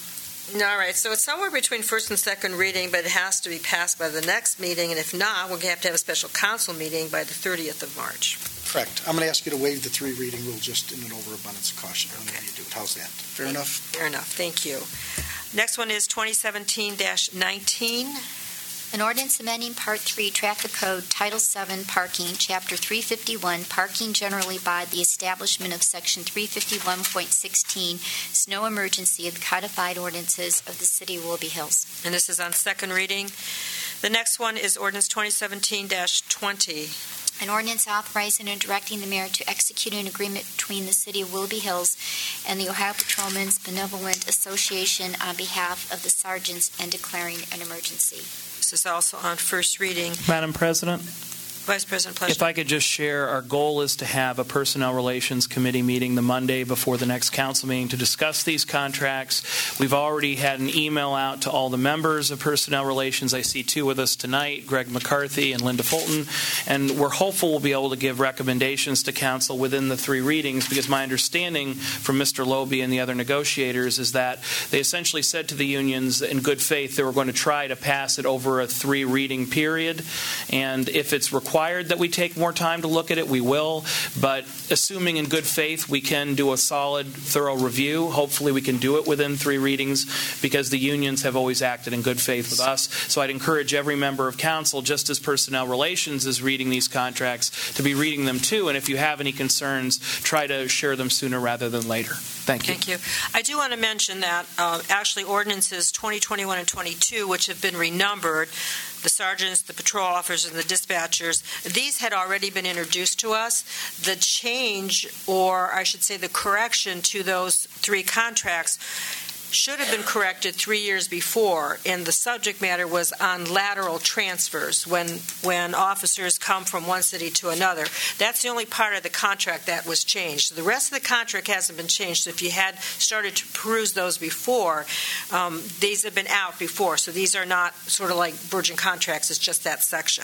All right, so it's somewhere between first and second reading, but it has to be passed by the next meeting, and if not, we're going to have to have a special council meeting by the thirtieth of March. Correct. I'm going to ask you to waive the three reading rule just in an overabundance of caution whenever you do it. How's that? Fair enough? Fair enough, thank you. Next one is twenty seventeen dash nineteen. An ordinance amending Part three Traffic Code, Title seven Parking, Chapter three fifty-one, Parking generally by the establishment of Section three fifty-one point sixteen, Snow Emergency of the Codified Ordinances of the City of Willoughby Hills. And this is on second reading. The next one is ordinance twenty seventeen dash twenty. An ordinance authorizing and directing the mayor to execute an agreement between the City of Willoughby Hills and the Ohio Patrolmen's Benevolent Association on behalf of the sergeants and declaring an emergency. This is also on first reading. Madam President? Vice President Pleshnik. If I could just share, our goal is to have a Personnel Relations Committee meeting the Monday before the next council meeting to discuss these contracts. We've already had an email out to all the members of Personnel Relations. I see two with us tonight, Greg McCarthy and Linda Fulton, and we're hopeful we'll be able to give recommendations to council within the three readings, because my understanding from Mister Loby and the other negotiators is that they essentially said to the unions in good faith they were going to try to pass it over a three-reading period, and if it's required that we take more time to look at it, we will. But assuming in good faith we can do a solid, thorough review, hopefully we can do it within three readings, because the unions have always acted in good faith with us. So I'd encourage every member of council, just as Personnel Relations is reading these contracts, to be reading them too. And if you have any concerns, try to share them sooner rather than later. Thank you. Thank you. I do want to mention that uh, actually ordinances twenty, twenty-one, and twenty-two, which have been renumbered, the sergeants, the patrol officers, and the dispatchers, these had already been introduced to us. The change, or I should say the correction to those three contracts, should have been corrected three years before, and the subject matter was on lateral transfers, when when officers come from one city to another. That's the only part of the contract that was changed. The rest of the contract hasn't been changed, so if you had started to peruse those before, um, these have been out before, so these are not sort of like virgin contracts, it's just that section.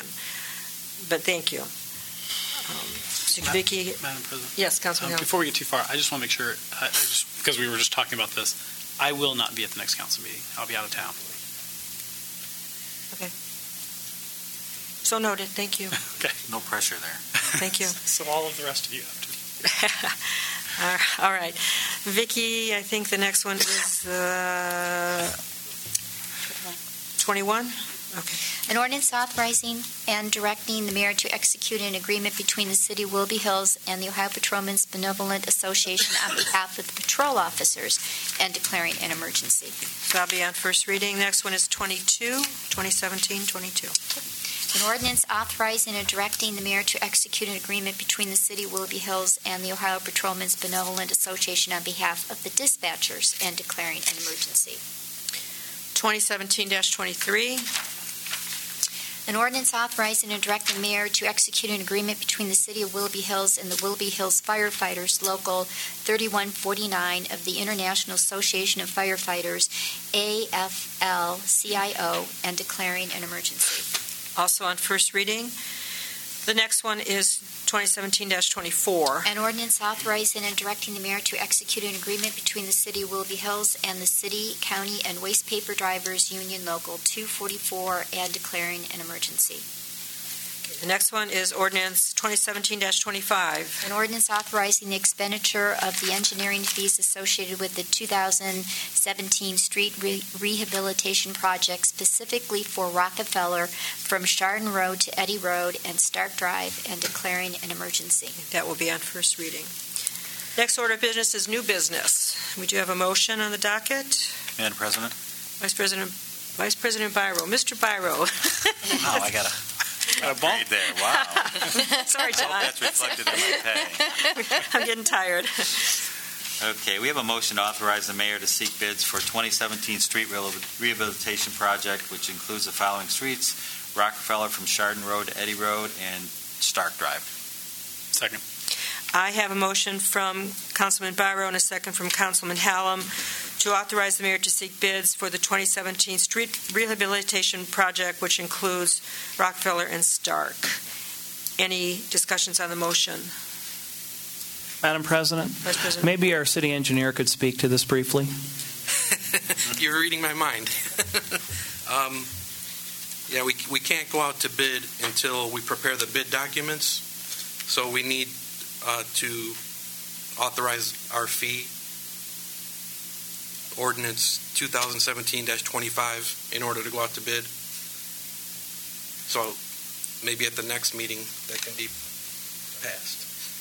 But thank you. Um, so Vicki, Madam President? Yes, Councilman Um, Hill. before we get too far, I just want to make sure, I, I just, because we were just talking about this, I will not be at the next council meeting. I'll be out of town. Okay. So noted. Thank you. Okay. No pressure there. Thank you. So all of the rest of you have to. All right. Vicki, I think the next one is uh, twenty-one? Okay. An ordinance authorizing and directing the mayor to execute an agreement between the City of Willoughby Hills and the Ohio Patrolmen's Benevolent Association on behalf of the patrol officers and declaring an emergency. So I'll be on first reading. Next one is twenty-two, twenty seventeen twenty-two. An ordinance authorizing and directing the mayor to execute an agreement between the City of Willoughby Hills and the Ohio Patrolmen's Benevolent Association on behalf of the dispatchers and declaring an emergency. twenty seventeen twenty-three. An ordinance authorizing and directing the mayor to execute an agreement between the City of Willoughby Hills and the Willoughby Hills Firefighters Local thirty-one forty-nine of the International Association of Firefighters, A F L C I O, and declaring an emergency. Also on first reading. The next one is twenty seventeen twenty-four. An ordinance authorizing and directing the mayor to execute an agreement between the City of Willoughby Hills and the City, County, and Waste Paper Drivers Union Local two forty-four and declaring an emergency. The next one is ordinance twenty seventeen twenty-five. An ordinance authorizing the expenditure of the engineering fees associated with the two thousand seventeen street re- rehabilitation project specifically for Rockefeller from Chardon Road to Eddy Road and Stark Drive and declaring an emergency. That will be on first reading. Next order of business is new business. We do have a motion on the docket. Madam President? Vice President Vice President Byro. Mister Byro. Wow, I got a Got a bump there. Wow. Sorry, John. I hope that's reflected in my pay. I'm getting tired. Okay, we have a motion to authorize the mayor to seek bids for twenty seventeen street rehabilitation project, which includes the following streets: Rockefeller from Chardon Road to Eddy Road and Stark Drive. Second. I have a motion from Councilman Byro and a second from Councilman Hallam to authorize the mayor to seek bids for the twenty seventeen street rehabilitation project, which includes Rockefeller and Stark. Any discussions on the motion? Madam President, Vice President. maybe our city engineer could speak to this briefly. You're reading my mind. um, yeah, we we can't go out to bid until we prepare the bid documents. So we need uh, to authorize our fee, ordinance twenty seventeen dash twenty-five, in order to go out to bid. So maybe at the next meeting that can be passed.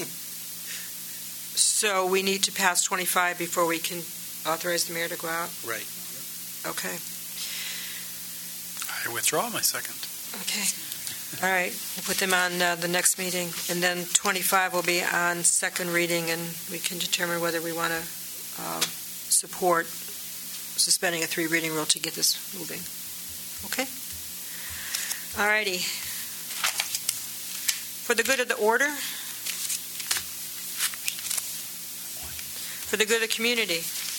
So we need to pass twenty-five before we can authorize the mayor to go out? Right. Okay. I withdraw my second. Okay. All right. We'll put them on uh, the next meeting. And then twenty-five will be on second reading, and we can determine whether we want to uh, support suspending a three-reading rule to get this moving. Okay? All righty. For the good of the order, for the good of the community.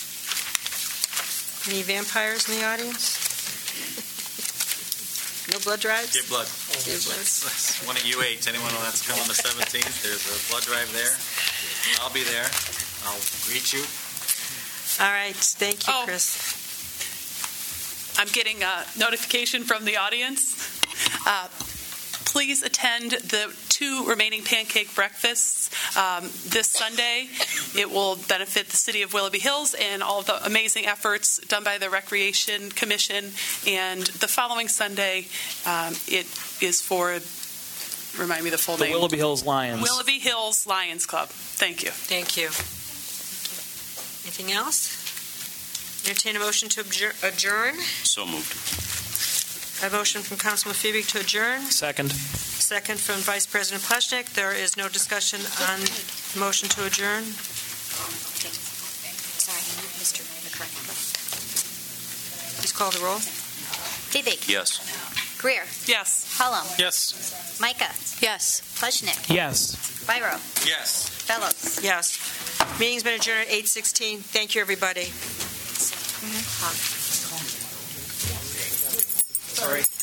Any vampires in the audience? No blood drives? Give blood. Give blood. One at U H. Anyone wants to come on the seventeenth, there's a blood drive there. I'll be there. I'll greet you. All right. Thank you, Oh. Chris. I'm getting a notification from the audience. Uh, please attend the two remaining pancake breakfasts um, this Sunday. It will benefit the city of Willoughby Hills and all of the amazing efforts done by the Recreation Commission. And the following Sunday, um, it is for, remind me the full The name. Willoughby Hills Lions. Willoughby Hills Lions Club. Thank you. Thank you. Anything else? Entertain a motion to adjour- adjourn. So moved. A motion from Councilman Fiebig to adjourn. Second. Second from Vice President Pleshnik. There is no discussion on the motion to adjourn. Sorry, Mister McCarthy. Please call the roll. Fiebig. Yes. Greer. Yes. Hullum. Yes. Micah. Yes. Pleshnik. Yes. Byro. Yes. Fellows. Yes. Meeting's been adjourned at eight sixteen. Thank you, everybody. Sorry.